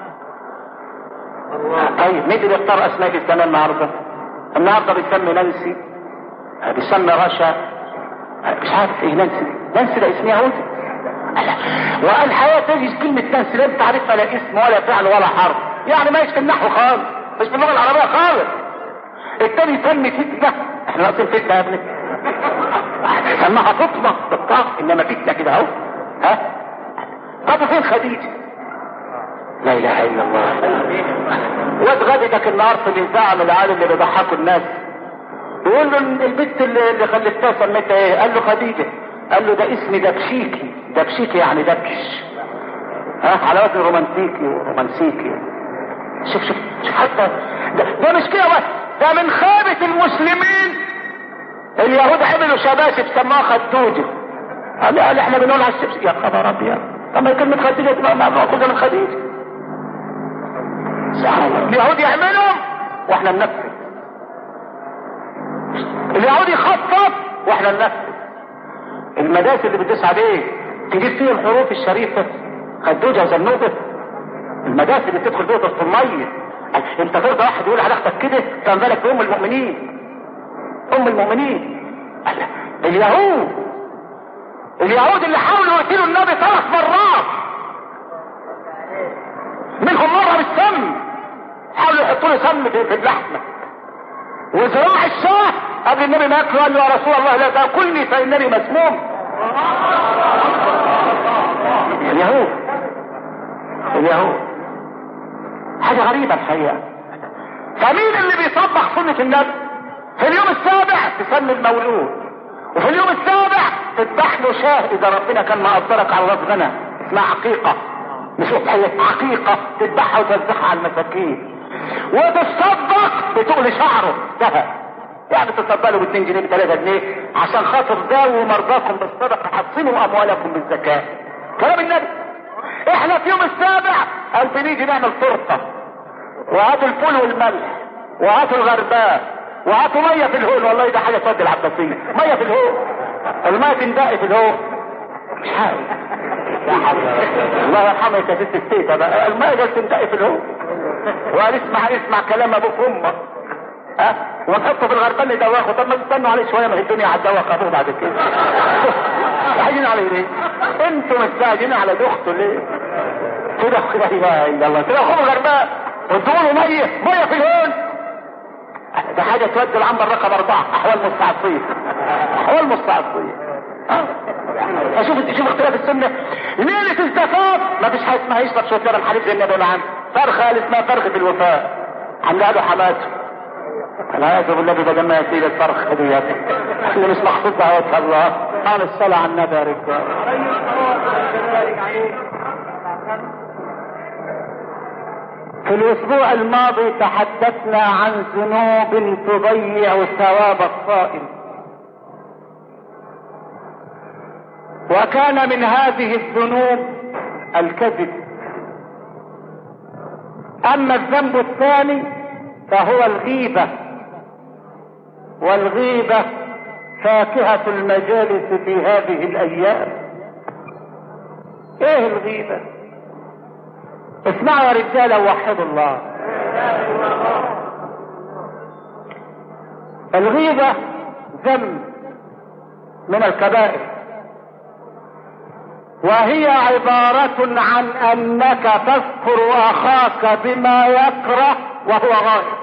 طيب مين اللي بيختار اسماء السنه النهارده؟ النهارده بيسمي نانسي، بيسمي رشا، مش عارف ايه نانسي. نانسي ده اسم يهودي. والحياه تجي كلمه نانسي لا تعرفها لا اسم ولا فعل ولا حرف، يعني ما في النحو خالص، مش في اللغه العربيه خالص. التاني يسمي فتنه، احنا ناقصين فتنه يا ابني. سماها فطمه بالطاق، انما فتنه كده اهو. ها، طب فين خديجه؟ لا اله الا الله. واد غدتك النهار في الاذاعه من العيال اللي بيضحكوا الناس، يقول له البنت اللي خلفتها سميتها ايه؟ قال له خديجه. قال له ده اسم دبشيكي. دبشيكي يعني دبش، ها، على وزن رومانسيكي. شوف حتى ده مش كده بس، ده من خيبة المسلمين اليهود عملوا شباشب سموها خدوجه. قال احنا بنقول على الشبشب. يا خبر ابيض، طب ما كلمه خديجه تبقى ماخوذه من خديجه. اليهود يعملهم واحنا ننفذ، اليهود يخطط واحنا ننفذ. المدارس اللي بتدوس عليه تجيب فيه الحروف الشريفه خدوجه وزنوبه. المدارس اللي بتدخل فيها وسط الميه، انت ترضى واحد يقول على اختك كده؟ كان بالك بام المؤمنين. ام المؤمنين اليهود اللي حاولوا يقتلوا النبي 3 مرات، منهم مره بالسم، حاولوا يحطوا له سم في اللحمه. وذراع الشاه قبل النبي ما ياكله قال له يا رسول الله لا تاكلني فانني مسموم. اليهود حاجه غريبه الحقيقه. فمين اللي بيطبق سنه النبي؟ في اليوم السابع تسمي المولود، وفي اليوم السابع تذبح له شاه اذا ربنا كان مقدرك على راس غنى اسمها عقيقه، مش اضحيه، عقيقه تذبحها وتوزعها على المساكين. وتصدق بتقل شعره ذهب، يعني تصدق له ب2 جنيه ب3 جنيه عشان خاطر داووا مرضاكم بالصدقه حصنوا اموالكم بالزكاه. كلام النبي. احنا في يوم السابع قال بنيجي نعمل تورته، وهاتوا الفول والملح، وهاتوا الغرباء، وهاتوا ميه في الهول. والله ده حاجه تودي العباسيه، ميه في الهول، الميه تندقي في الهول. مش حاجه الله يرحمك يا ست التيتا بقى، الميه ده تندقي في الهول. وقال اسمع كلام ابوك وامك، ها، ونحطه في الغربان ندوخه. طب ما تستنوا عليه شويه، ما هي الدنيا هتدوخ ابوه بعد كده. عايزين عليه ليه؟ انتوا مستعجلين على دخته ليه؟ كده لا اله الا الله، كده خذوا غرباء وانتوا له ميه في الهون. ده حاجه تودي العنبر رقم 4 احوال مستعصيه. شوف اختلاف السنه. ليله الزفاف ما فيش حاجه اسمها يشرب شويه لبن حليب زي النبي معانا. فرخه اسمها فرخه الوفاء، عاملها له حماته. العياذ بالله بدل ما يسيل الفرخ ديت اللي مش مقصود دعوتها الله. قال الصلاه على النبي يا رجال. في الاسبوع الماضي تحدثنا عن ذنوب تضيع ثواب الصائم، وكان من هذه الذنوب الكذب. اما الذنب الثاني فهو الغيبة، والغيبة فاكهة المجالس في هذه الايام. ايه الغيبة؟ اسمعوا يا رجالة ووحدوا الله. الغيبة ذنب من الكبائر، وهي عبارة عن انك تذكر اخاك بما يكره وهو غائب.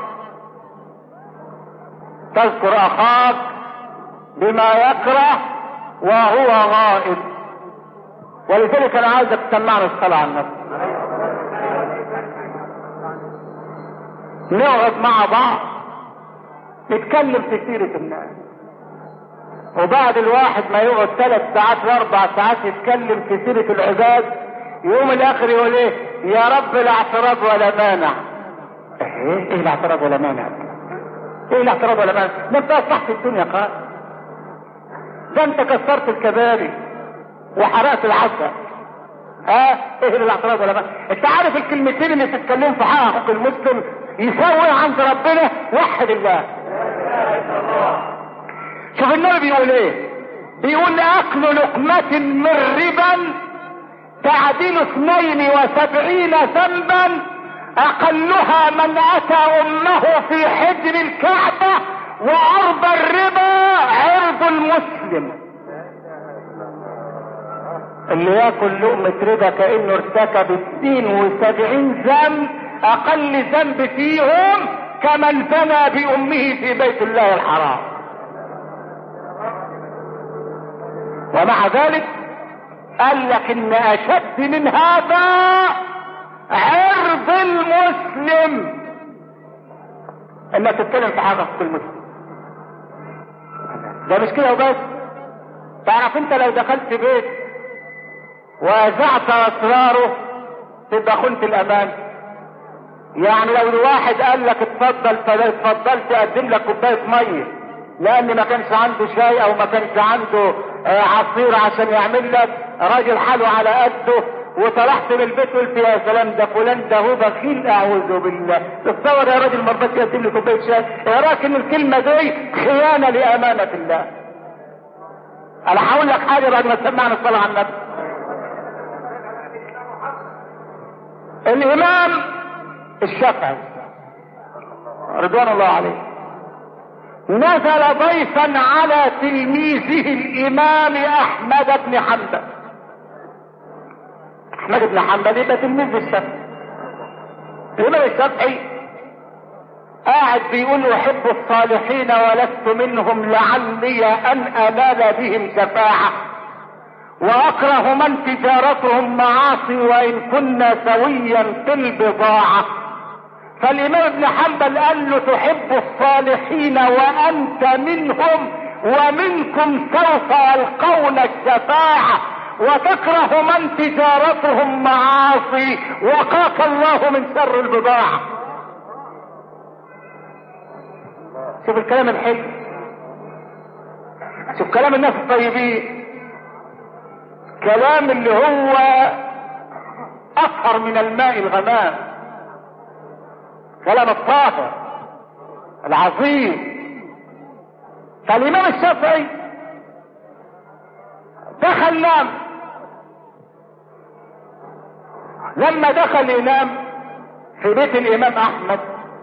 تذكر اخاك بما يكره وهو غائب. ولذلك انا عايزك تسمعنا الصلاة على النبي. نقعد مع بعض نتكلم في سيرة الناس، وبعد الواحد ما يقعد 3 ساعات و4 ساعات يتكلم في سيرة العباد، يوم الاخر يقول ايه؟ يا رب لا اعتراض ولا مانع. ايه الاعتراض ولا مانع؟ ايه الاعتراض ولا مانع؟ ده انت اصلحت الدنيا خالص، ده انت كسرت الكباري وحرقت العسل. ايه الاعتراض ولا مانع؟ انت عارف الكلمتين اللي تتكلم في حق المسلم يسوي عند ربنا؟ وحد الله. شوف النبي بيقول ايه؟ بيقول اكل لقمة من ربا تعديل 72 ذنبا اقلها من اتى امه في حجر الكعبة، وعرض الربا عرض المسلم. اللي ياكل لقمة ربا كأنه ارتكب 72 ذنب، اقل ذنب فيهم كمن زنى بامه في بيت الله الحرام. ومع ذلك قال لك ان اشد من هذا عرض المسلم، انك تتكلم في حاجة في المسلم. ده مش كده وبس. تعرف انت لو دخلت بيت وازعت اسراره تبقى خنت الامان. يعني لو الواحد قال لك اتفضل، فاتفضل تقدم لك كوبايه ميه لان ما كانش عنده شاي او ما كانش عنده عصير عشان يعمل لك، راجل حاله على قده، وطلعت من البيت قلت يا سلام ده فلان ده هو بخيل، اعوذ بالله. تتصور يا راجل ما رضاش يقدم لي كوبايه شاي؟ يا راجل الكلمه دي خيانه لامانه الله. انا هقول لك حاجه بعد ما تسمعنا الصلاه على النبي. الامام الشافعي رضوان الله عليه نزل ضيفا على تلميذه الامام احمد بن حنبل. احمد بن حنبل يبقى تلميذ الشافعي. الامام الشافعي قاعد بيقول احب الصالحين ولست منهم لعلي ان انال بهم شفاعة، واكره من تجارتهم معاصي وان كنا سويا في البضاعة. فالامام ابن حنبل قال له تحب الصالحين وانت منهم ومنكم سوف يلقون الشفاعة، وتكره من تجارتهم معاصي وقاك الله من شر البضاعة. شوف الكلام الحلو، شوف كلام الناس الطيبين، كلام اللي هو اطهر من الماء الغمام، كلام الطاهر العظيم. فالامام الشافعي دخل نام. لما دخل ينام في بيت الامام احمد،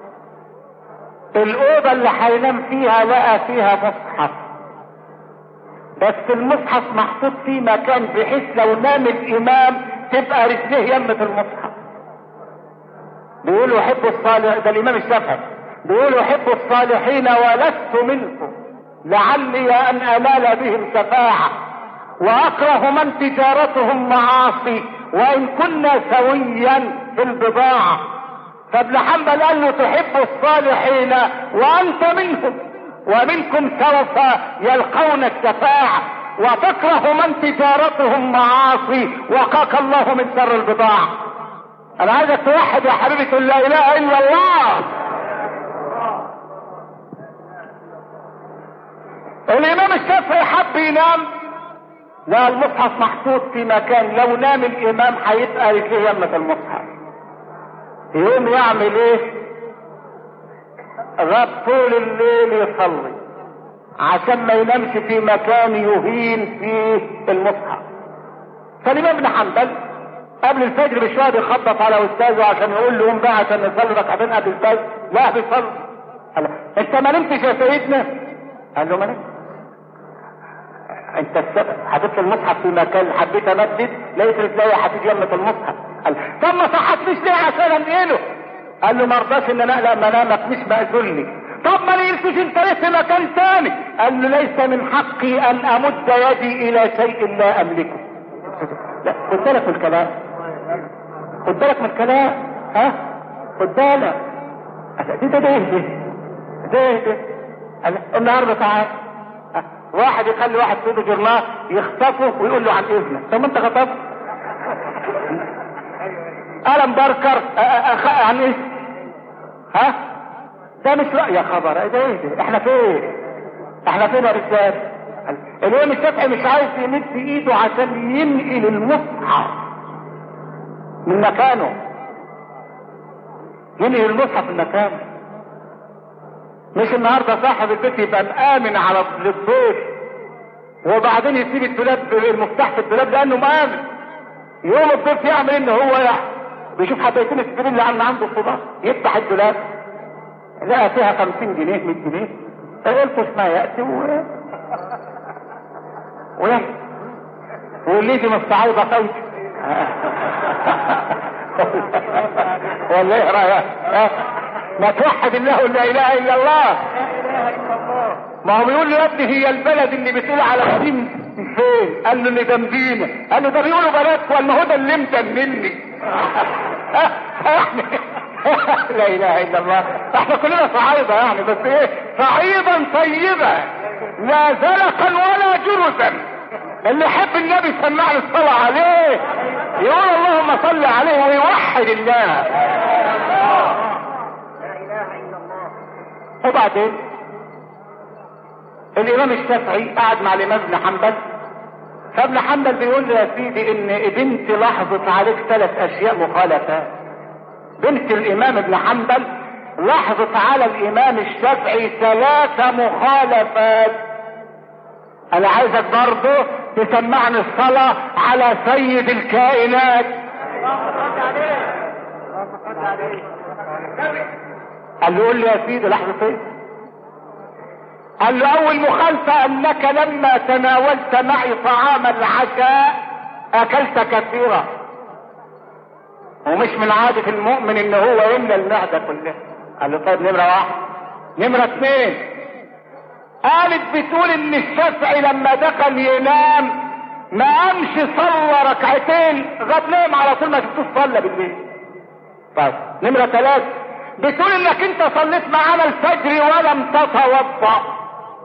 الاوضه اللي هينام فيها لقى فيها مصحف، بس المصحف محطوط في مكان بحيث لو نام الامام تبقى رجليه يمة المصحف. بيقولوا احب الصالح، ده الامام الشافعي بيقولوا احب الصالحين ولست منكم لعلي ان انال بهم شفاعة، واكره من تجارتهم معاصي وان كنا سويا في البضاعة. فابن حنبل قال له تحب الصالحين وانت منهم ومنكم سوف يلقون الشفاعة، وتكره من تجارتهم معاصي وقاك الله من شر البضاعة. انا عايزك توحد يا حبيبي تقول لا اله الا الله. الامام الشافعي حب ينام، لا المصحف محطوط في مكان لو نام الامام هيبقى رجليه يمة المصحف. يقوم يعمل ايه؟ غاب طول الليل يصلي عشان ما ينامش في مكان يهين فيه المصحف. فالإمام ابن حنبل قبل الفجر بشويه بيخبط على استاذه عشان يقول له قوم بقى عشان نصلي ركعتين قبل الفجر. لا بيصلي. قال له انت ما نمتش يا سيدنا؟ قال له ما نمت. انت السبب، حطيت المصحف في مكان حبيت امدد لقيت رجلي حطيت يمة المصحف. قال طب ما صحتنيش ليه عشان انقله؟ قال له ما رضاش ان انا اقلق منامك، مش مأذون لي. طب ما نقلتوش انت ليه في مكان تاني؟ قال له ليس من حقي ان امد يدي الى شيء لا املكه. لا خد بالك من الكلام، خد بالك من الكلام، ها خد بالك. ده النهارده تعال واحد يخلي واحد في ايده جرنال يخطفه ويقول له عن اذنك. طب ما انت خطفت. قلم باركر عن ايه؟ ها ده مش رأي يا خبر. ده ايه ده؟ احنا فين؟ احنا فين يا رجال؟ الامام الشافعي مش عايز يمد ايده عشان ينقل المصحف من مكانه، ينقل المصحف من مكانه. مش النهارده صاحب البيت يبقى مآمن على الضيف وبعدين يسيب الدولاب المفتاح في الدولاب لانه مآمن. يوم الضيف يعمل ان هو بيشوف حبايتين السكرين اللي عنده الصداع، يفتح الدولاب لقى فيها 50 جنيه 100 جنيه فقلت ما يأتي واللي يجي مستعوضة قوي والله ايه رأيك؟ ما توحد الله ولا اله الا الله. ما هو بيقول له يا ابني هي البلد اللي بتقول على قديم فين؟ قال له اللي جنبينا. قال له ده بيقولوا بلدكم ولا هو ده اللي مجنني؟ لا اله الا الله. احنا كلنا صعايدة يعني، بس ايه صعيدا طيبة لا زلقا ولا جرزا. اللي يحب النبي سمعني الصلاة عليه يقول اللهم صل عليه ويوحد الله. وبعدين الامام الشافعي قعد مع الامام ابن حنبل، فابن حنبل بيقول له يا سيدي ان بنتي لاحظت عليك 3 اشياء مخالفات. بنت الامام ابن حنبل لاحظت على الامام الشافعي 3 مخالفات. انا عايزك برضه تسمعني الصلاة على سيد الكائنات. قال له قول لي يا سيدي لحظة ايه؟ قال له اول مخالفة انك لما تناولت معي طعام العشاء اكلت كثيرا، ومش من عادة المؤمن ان هو يملى المعدة كلها. قال له طيب نمرة 1. نمرة 2 قالت بتقول ان الشافعي لما دخل ينام ما قامش صلى ركعتين، غاب نام على طول ما شفتوش صلى بالليل. طيب نمرة 3 بتقول انك انت صليت معانا الفجر ولم تتوضا.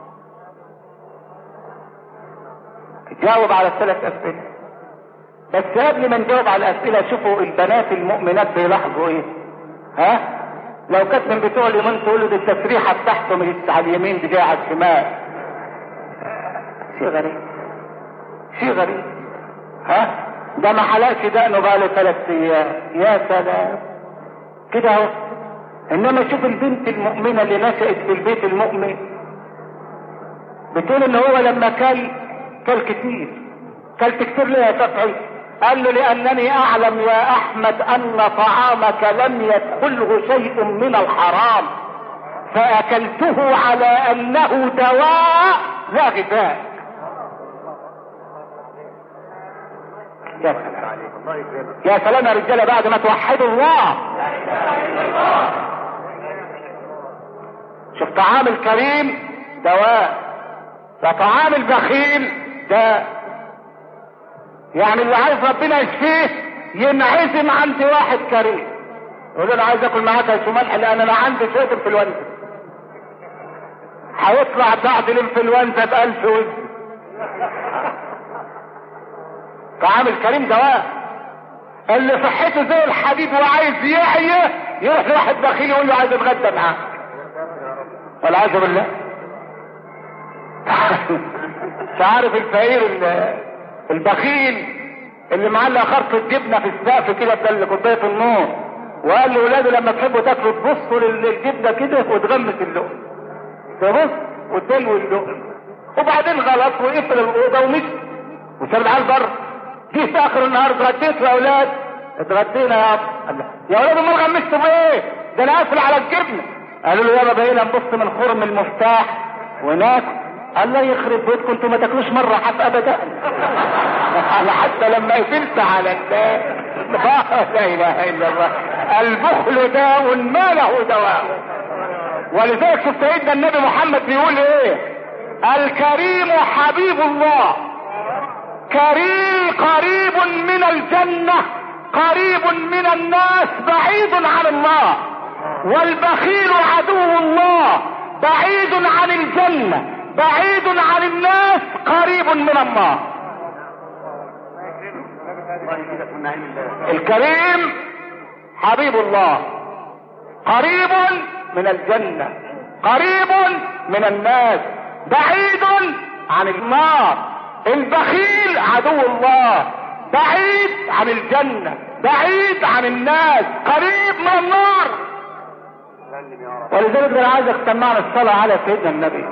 جاوب على ال3 اسئله. بس قبل ما نجاوب على الاسئله شوفوا البنات المؤمنات بيلاحظوا ايه. ها لو كانت من بتوع اليمين تقول له دي التسريحه بتاعته مش على اليمين دي جايه على الشمال. شيء غريب، شيء غريب. ها ده ما حلقش دقنه بقى له 3 ايام. يا سلام كده اهو. انما شوف البنت المؤمنة اللي نشأت في البيت المؤمن بتقول ان هو لما كل كتير. كلت كتير ليه يا شافعي؟ قال له لانني اعلم يا احمد ان طعامك لم يدخله شيء من الحرام فاكلته على انه دواء لا غذاء. يا سلام يا سلام يا رجاله بعد ما توحدوا الله. شوف طعام الكريم دواء وطعام البخيل داء. يعني اللي عايز ربنا يشفيه ينعزم عند واحد كريم يقول له انا عايز اكل معاك يا ملح لان انا عندي شويه انفلونزا. هيطلع بعد الانفلونزا ب1000 وزن. طعام الكريم دواء. اللي صحته زي الحديد وعايز يحيى يروح لواحد بخيل يقول له عايز اتغدى معاه والعياذ بالله. مش عارف الفقير البخيل اللي معلق خرطة جبنة في السقف كده بدل كوباية النور وقال لاولاده لما تحبوا تاكلوا تبصوا للجبنة كده وتغمس اللقمة. تبص والدلو اللقم. وبعدين غلط وقفل الاوضه ومشي وساب العيال بره. جه في اخر النهار اتغديت يا اولاد؟ اتغدينا يا ابا. يا اولاد امال غمستوا بايه؟ ده انا قافل على الجبنه. قالوا له يابا بقينا نبص من خرم المفتاح وناكل. الله يخرب بيتكم انتوا ما تاكلوش مره حتى ابدا. انا حتى لما قفلت على الناس لا اله الا الله. البخل داء ما له دواء. ولذلك شوف سيدنا النبي محمد بيقول ايه؟ الكريم حبيب الله، قريب من الجنة، قريب من الناس، بعيد عن الله. والبخيل عدو الله، بعيد عن الجنة، بعيد عن الناس، قريب من الله. الكريم حبيب الله، قريب من الجنة، قريب من الناس، بعيد عن النار. البخيل عدو الله، بعيد عن الجنة، بعيد عن الناس، قريب من النار. ولذلك انا عايزك تسمعنا الصلاة على سيدنا النبي.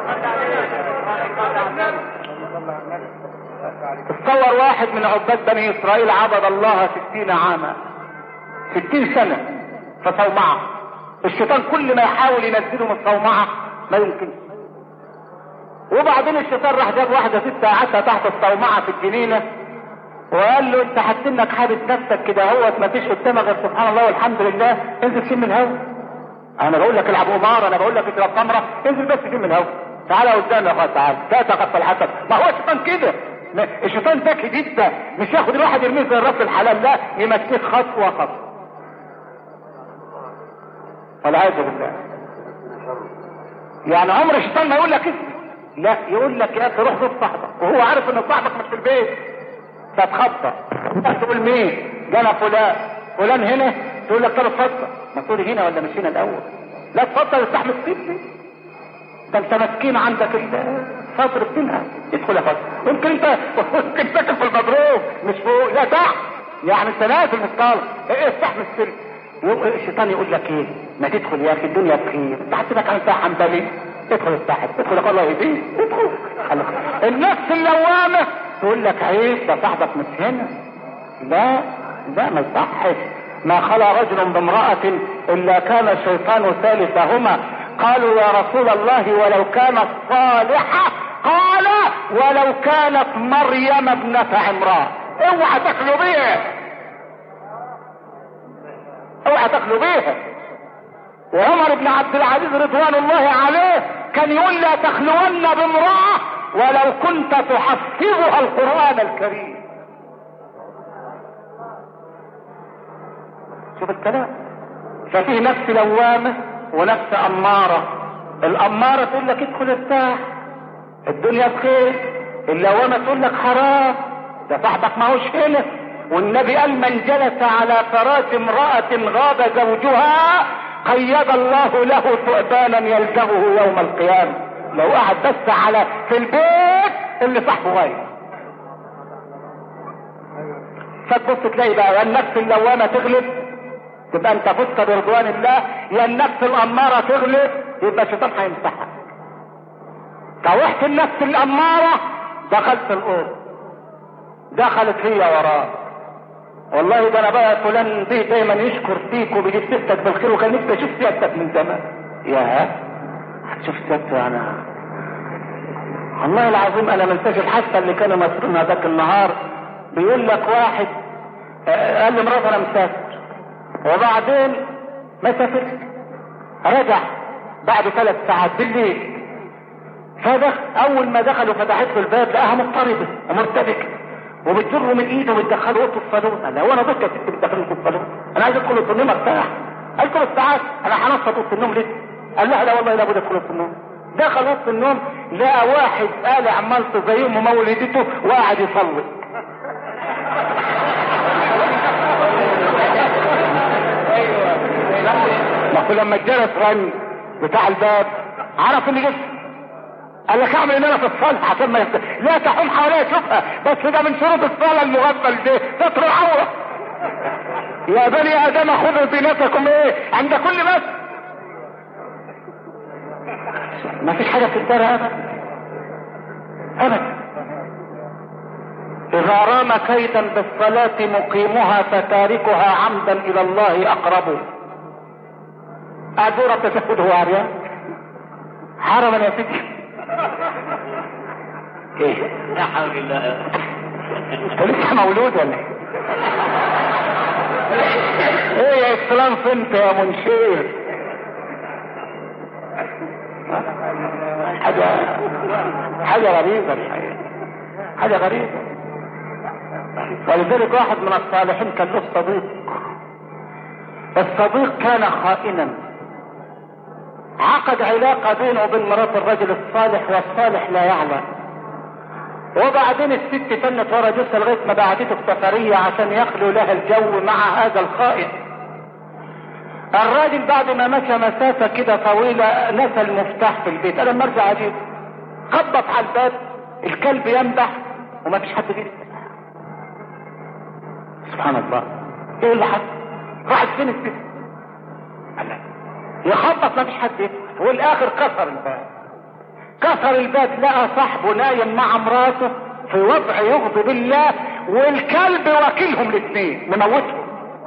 تصور واحد من عباد بني اسرائيل عبد الله 60 عاما، 60 سنة في صومعة. الشيطان كل ما يحاول ينزله من الصومعة ما يمكن. وبعدين الشيطان راح جاب واحدة ست قعدتها تحت الصومعة في الجنينة وقال له انت حاسس حابس نفسك كده اهوت ما فيش قدامك غير سبحان الله والحمد لله، انزل شم الهوا. انا بقول لك العب قمار، انا بقول لك اضرب خمره، انزل بس شم الهوا. تعالى قدامي يا اخويا، تعالى لا تغفل الحسد. ما هو الشيطان كده، الشيطان ذكي جدا، مش ياخد الواحد يرميه زي الراس الحلال، لا يمسكه خطوه خطوه. والعياذ بالله. يعني عمر الشيطان ما يقول لك اسمي، لا يقول لك يا اخي روح زور صاحبك وهو عارف ان صاحبك مش في البيت. فتخطى تقول مين؟ جانا فلان هنا، تقول لك طب اتفضل. ما تقول هنا ولا مش هنا الاول؟ لا اتفضل استحمل سيبني، ده انت مسكين عندك الصدر بتنها. ادخل يا فضل، ممكن تاكل في المضروب مش فوق لا تحت، يعني انت نازل من الصاله. ايه استحمل سيبني. الشيطان يقول لك ايه؟ ما تدخل يا اخي الدنيا بخير، انت حسيبك عن ساعه حنبلي، ادخل استحمل، ادخل الله يهديك، ادخل. النفس اللوامه تقول لك عيب ده صاحبك مش هنا، لا ما يصحش. ما خلا رجل بامرأة الا كان الشيطان ثالثهما. قالوا يا رسول الله ولو كانت صالحة؟ قال ولو كانت مريم ابنة عمران. اوعى تخلوا بيها، اوعى تخلوا بيها. وعمر بن عبد العزيز رضوان الله عليه كان يقول لا تخلون بامرأة ولو كنت تحفظها القرآن الكريم. شوف الكلام. ففيه نفس لوامة ونفس أمارة. الأمارة تقول لك ادخل ارتاح، الدنيا بخير. اللوامة تقول لك حرام، ده صاحبك ما هوش هنا. والنبي قال من جلس على فراش امرأة غاب زوجها قيد الله له ثعبانا يلدغه يوم القيامة. لو قعد بس على في البيت اللي صاحبه غايب. فتبص تلاقي بقى يا النفس اللوامة تغلب تبقى انت فزت برضوان الله، يا النفس الامارة تغلب يبقى الشيطان هيمسحك. طوحت النفس الامارة دخلت الأوضة، دخلت هي وراه. والله ده انا بقى فلان به دايما يشكر فيك وبيجيب سيرتك بالخير وكان نفسي اشوف سيادتك من زمان. يا هتشوف سيادته؟ انا والله العظيم انا منساش الحادثه اللي كانوا مسؤولين ذاك النهار. بيقول لك واحد قال لمراته انا مسافر، وبعدين ما سافرت، رجع بعد 3 ساعات بالليل. فدخل، اول ما دخلوا فتحت له الباب لقاها مضطربه ومرتبكه وبتجره من ايده وبتدخله اوضه الصالون. قال لها هو انا ضدك انت بتدخلني اوضه الصالون؟ انا عايز ادخل اوضه النوم ارتاح. قالت له ساعات انا هنفض اوضه النوم ليه؟ قال لها لا والله لابد ادخل اوضه النوم. دخل اوضه النوم لقى واحد قالع مالته زي ام مولدته وقاعد يصلي. ما لما الجرس رن بتاع الباب عرف ان جسم. قال لك اعمل ان انا في الصلاه عشان ما لا تحوم حواليها تشوفها، بس ده من شروط الصلاه المغفل ده ستر العوره. يا بني ادم خذوا زينتكم ايه عند كل بس. ما فيش حاجة بتتدارى ابدا. اذا رام كيدا بالصلاة مقيمها فتاركها عمدا الى الله اقرب. اعذر التشهد هو عريان حرما يا سيدي. ايه لا حول الله. انت لسه مولود ولا ايه يا اسلام فينت يا منشير؟ حاجة غريبة الحقيقة، حاجة غريبة. ولذلك واحد من الصالحين كان له صديق، الصديق كان خائنا، عقد علاقة بينه وبين مرات الرجل الصالح والصالح لا يعلم، وبعدين الست تنت ورا جثة لغاية ما بعتته بسفرية عشان يخلو لها الجو مع هذا الخائن. الراجل بعد ما مشى مسافة كده طويلة نسى المفتاح في البيت. انا لما ارجع اجيب خبط على الباب، الكلب ينبح وما فيش حد بيفتح. سبحان الله، ايه اللي حصل؟ راحت فين الست؟ يخبط ما فيش حد يفتح، والاخر كسر الباب. كسر الباب لقى صاحبه نايم مع مراته في وضع يغضب الله، والكلب واكلهم الاثنين مموتهم.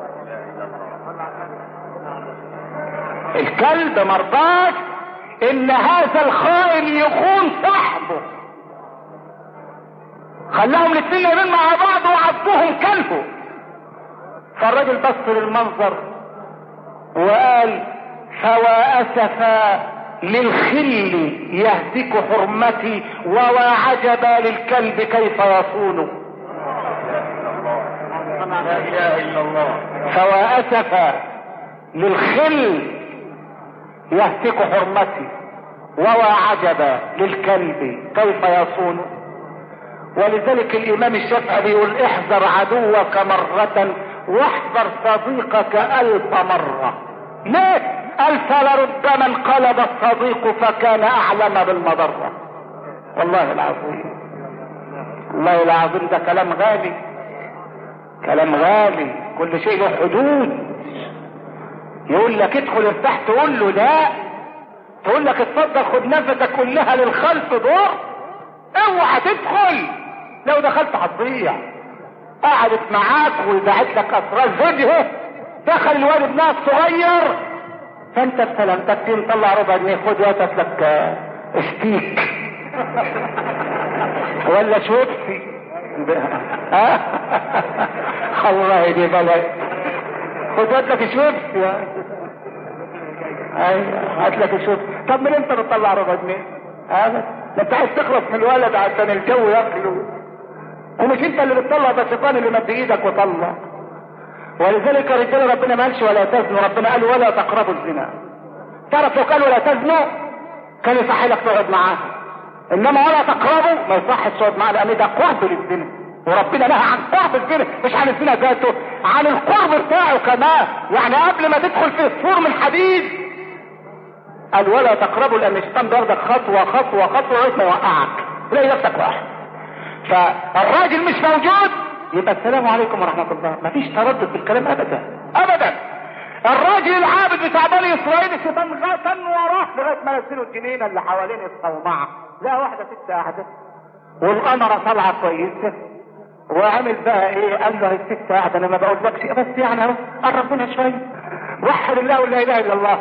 الكلب مرضاش ان هذا الخائن يخون صاحبه، خلاهم الاثنين نايمين مع بعض وعضهم كلبه. فالراجل بص للمنظر وقال: فوا اسفا للخل يهتك حرمتي وعجبا للكلب كيف يصونه. لا اله الا الله. فوا اسفا للخل يهتك حرمتي وعجبا للكلب كيف يصونه. ولذلك الامام الشافعي بيقول: احذر عدوك مرة واحذر صديقك 1000 مرة. ليه؟ قال: فلربما انقلب الصديق فكان اعلم بالمضرة. والله العظيم، والله العظيم ده كلام غالي، كلام غالي. كل شيء له حدود. يقول لك ادخل ارتاح، تقول له لا. تقول لك اتفضل خد نفسك كلها للخلف دور، اوعى تدخل. لو دخلت هتضيع. قعدت معاك وبعت لك اسرار فيديو، دخل الواد ابنها الصغير، فانت بسلامتك فيه مطلع ربع جنيه، خد وقتك لك ستيك ولا شوبسي. الله دي بلد، خد وقتك شوبسي. ايوه هات لك شوبسي. طب من انت بتطلع ربع جنيه؟ انت عايز تخلص من الولد عشان الجو ياكله، ومش انت اللي بتطلع، ده الشيطان اللي مد ايدك وطلع. ولذلك يا رجاله ربنا ما قالش ولا تزنوا، ربنا قال ولا تقربوا الزنا. تعرف لو قال ولا تزنوا كان يصح لك تقعد معاه، انما ولا تقربوا ما يصحش تقعد معاه، لان ده قرب للزنا، وربنا نهى عن قرب الزنا، مش عن الزنا ذاته، عن القرب بتاعه كمان. يعني قبل ما تدخل في السور من حديد قال ولا تقربوا، لان الشيطان بياخدك خطوه خطوه خطوه لغايه ما يوقعك، تلاقي نفسك واحد. فالراجل مش موجود، يبقى السلام عليكم ورحمة الله، مفيش تردد في الكلام ابدا ابدا. الراجل العابد بتاع بني اسرائيل الشيطان غتن وراه لغايه ما نزلوا الجنينه اللي حوالين الصومعه، لا واحده ست قاعده والقمره طالعه كويسه، وعمل بقى ايه؟ قال له الست قاعده، انا ما بقولكش بس يعني اهو قرب منها شويه، وحد الله ولا اله الا الله.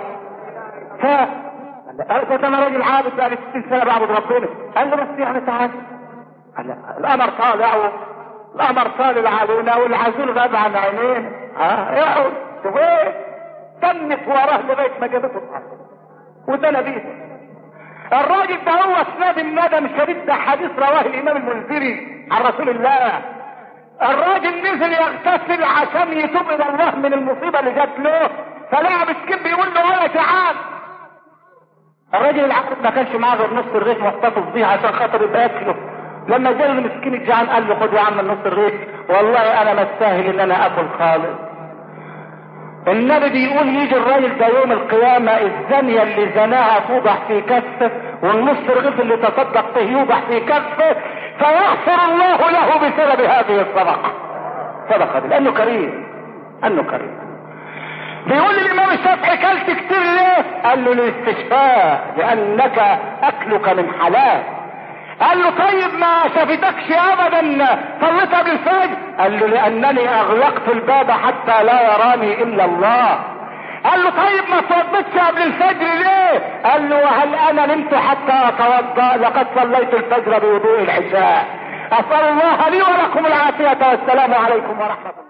قال انا راجل عابد بقى لي 60 سنه بعبد ربنا. قال له بس يعني تعالى. قال القمر طالع، القمر طالع علينا والعزول غاب عن عينين. اقعد وين؟ تنت وراه لغايه ما جابته الارض ودنا بيه. الراجل ده هو اسناد الندم الشديد، ده حديث رواه الامام المنذري عن رسول الله. الراجل نزل يغتسل عشان يتوب الى الله من المصيبه اللي جات له، فلقى مسكين بيقول له ولا تعال. الراجل العقل ما كانش معاه غير نص الرغيف محتفظ بيه عشان خاطر يبقى ياكله. لما جاء المسكين الجعان قال له خد يا عم النص الرغيف، والله انا ما استاهل ان انا اكل خالص. النبي بيقول يجي الراجل ده يوم القيامه الزانيه اللي زناها توضع في كفه، والنص الرغيف اللي تصدق به يوضع في كفه، فيغفر الله له بسبب هذه الصدقه. صدقه لانه كريم، انه كريم. بيقول الامام الشافعي كلت كتير ليه؟ قال له للاستشفاء، لانك اكلك من حلال. قال له طيب ما شفتكش ابدا صليت قبل الفجر؟ قال له لانني اغلقت الباب حتى لا يراني الا الله. قال له طيب ما توضيتش قبل الفجر ليه؟ قال له هل انا نمت حتى اتوضا؟ لقد صليت الفجر بوضوء العشاء. اسال الله لي ولكم العافيه والسلام عليكم ورحمه الله.